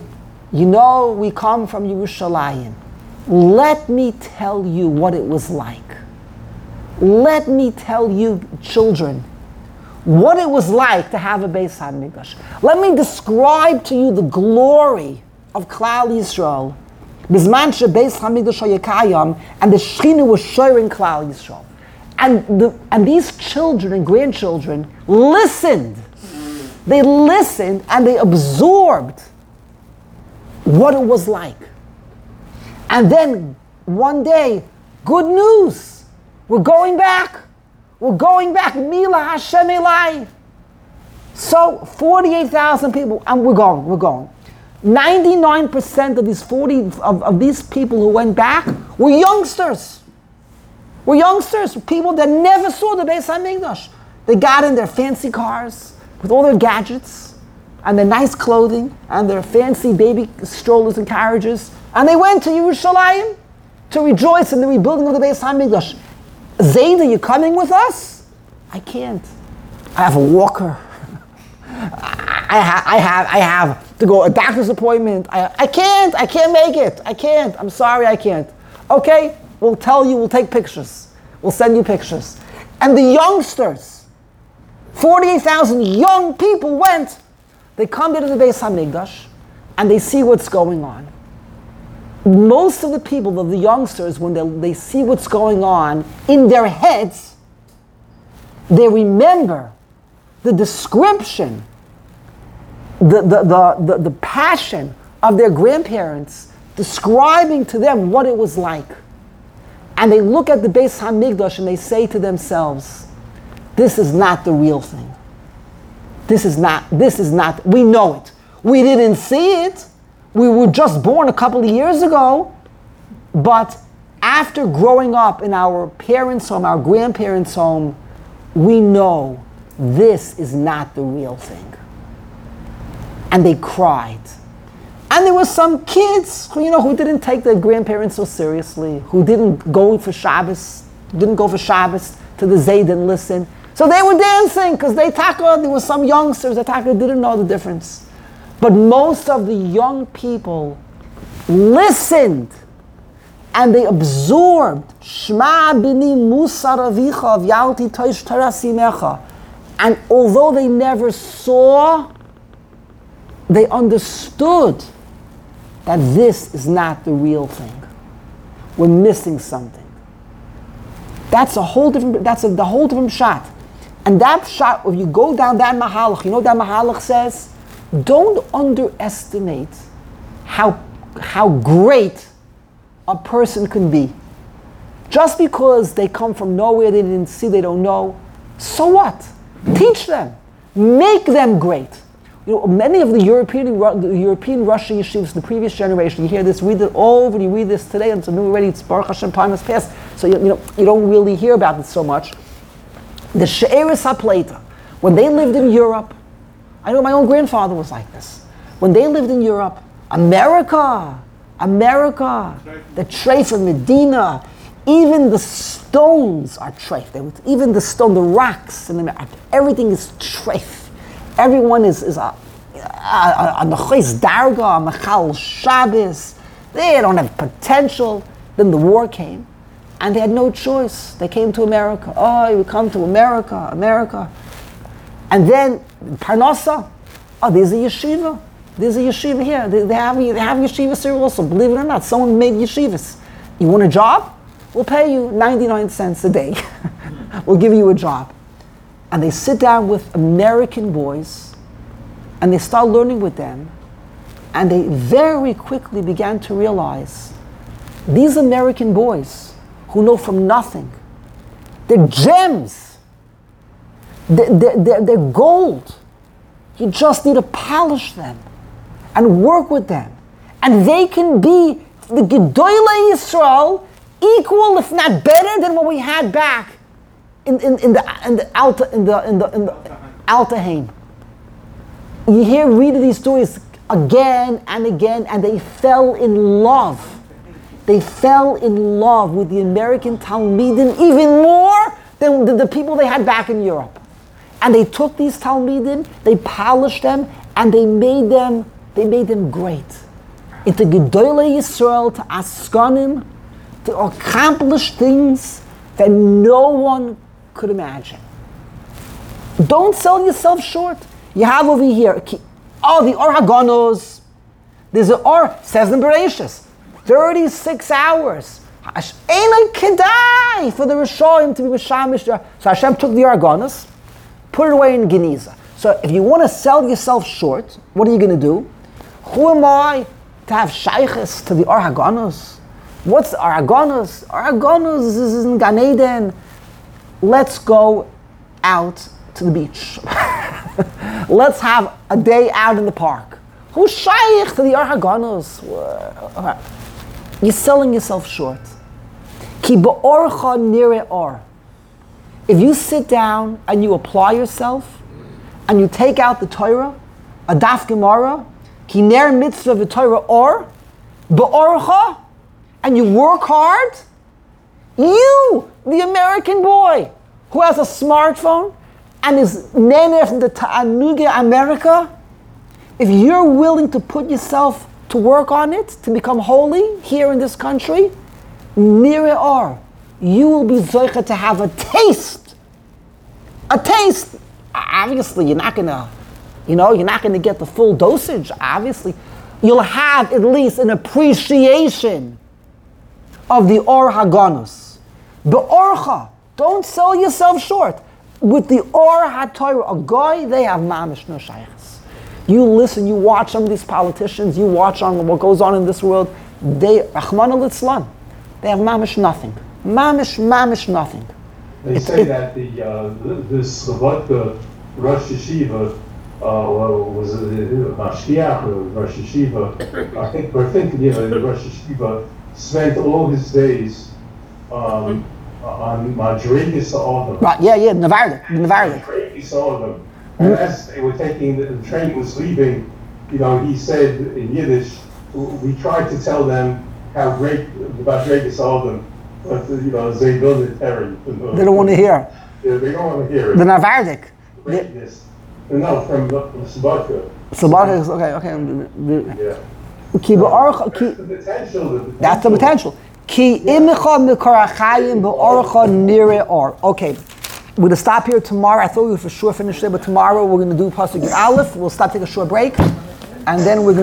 we come from Yerushalayim. Let me tell you what it was like. Let me tell you, children, what it was like to have a Beis HaMikdash. Let me describe to you the glory of Klal Yisrael. Bizman sheBeis HaMikdash hayekayam, and the Shechina was sharing Klal Yisrael. And these children and grandchildren listened. They listened and they absorbed what it was like. And then one day, good news. We're going back. Mila Hashem Elai. So 48,000 people, and we're going. 99% of these of these people who went back were youngsters. People that never saw the Beis HaMikdash. They got in their fancy cars with all their gadgets and their nice clothing and their fancy baby strollers and carriages, and they went to Yerushalayim to rejoice in the rebuilding of the Beis HaMikdash. Zayd, are you coming with us? I can't. I have a walker. I have to go a doctor's appointment. I can't make it. I'm sorry, I can't. Okay, we'll tell you, we'll take pictures. We'll send you pictures. And the youngsters, 48,000 young people went. They come into the Beis HaMikdash and they see what's going on. Most of the people, of the youngsters, when they see what's going on in their heads, they remember the description, the passion of their grandparents describing to them what it was like. And they look at the Beis HaMikdash and they say to themselves, this is not the real thing. This is not, we know it. We didn't see it. We were just born a couple of years ago, but after growing up in our parents' home, our grandparents' home, we know this is not the real thing. And they cried. And there were some kids who didn't take their grandparents so seriously, who didn't go for Shabbos to the Zayd and listen. So they were dancing because there were some youngsters that didn't know the difference. But most of the young people listened and they absorbed Shema bini musar avicha v'yalti toish tarasimecha. And although they never saw, they understood that this is not the real thing. we're missing something. That's the whole different shot. And that shot, if you go down that mahalach, you know what that mahalach says? Don't underestimate how great a person can be. Just because they come from nowhere, they didn't see, they don't know, so what? Teach them. Make them great. You know, many of the European Russian yeshivas, the previous generation, you hear this, read it over, you read this today, and so already it's Baruch Hashem, time has passed, so you don't really hear about it so much. The She'eris HaPleita, when they lived in Europe, I know my own grandfather was like this. When they lived in Europe, America, the treif of Medina, even the stones are treif. Even the rocks, everything is treif. Everyone is on the Chais Darga, on the Chal Shabbos. They don't have potential. Then the war came, and they had no choice. They came to America. Oh, we come to America. And then Parnassa. Oh, there's a yeshiva. There's a yeshiva here. They have yeshivas here also. Believe it or not, someone made yeshivas. You want a job? We'll pay you 99 cents a day. We'll give you a job. And they sit down with American boys, and they start learning with them, and they very quickly began to realize these American boys who know from nothing, they're gems. They're gold. You just need to polish them and work with them. And they can be the Gedolei Yisrael, equal, if not better, than what we had back in the Alta Haim. You read these stories again and again, and they fell in love. They fell in love with the American Talmidim even more than the people they had back in Europe. And they took these Talmidim, they polished them, and they made them great. Into Gedolei Yisrael, to Askanim, to accomplish things that no one could imagine. Don't sell yourself short. You have over here, the Or Hagonos. There's an Or, says in Bereshis, 36 hours. Ain't kedai for the Rishonim to be Mishamish. So Hashem took the Or Hagonos, put it away in Geniza. So if you want to sell yourself short, what are you going to do? Who am I to have shaykhs to the Or Hagonos? What's the Or Hagonos? Or Hagonos is in Gan Eden. Let's go out to the beach. Let's have a day out in the park. Who's shaykh to the Or Hagonos? You're selling yourself short. Ki ba'orcha nire or. If you sit down and you apply yourself, and you take out the Torah, a daf Gemara, ki ner mitzvah v'Torah or, ba'orcha, and you work hard, you, the American boy who has a smartphone and is neneh from the Ta'anuge America, if you're willing to put yourself to work on it, to become holy here in this country, nire or, you will be zoicha to have a taste. A taste. Obviously, you're not gonna get the full dosage, obviously. You'll have at least an appreciation of the Or Hagonos. Be'orcha, don't sell yourself short. With the Or HaTorah, a guy, they have mamish no shaykhs. You listen, you watch some of these politicians, you watch on what goes on in this world, they, Rachmana litzlan, they have mamish nothing. Mamish nothing. They say that this Slobodka Rosh Yeshiva was a Mashgiach of Rosh Yeshiva. I think the Rosh Yeshiva spent all his days on Madrigas Adam. Right, Navardik. Madrigas Adam. And as they were taking, the train was leaving, he said in Yiddish, we tried to tell them how great the Madrigas Adam, but they built it Terry. They don't want to hear. Yeah, they don't want to hear it. The Navardik. No, from Slobodka. Slobodka is okay. Yeah. That's the potential. Ki imicha mikorachayim be'orcha nire or. Okay, we're going to stop here tomorrow. I thought we would for sure finish there, but tomorrow we're going to do Pasuk Aleph. We'll stop, take a short break, and then we're going to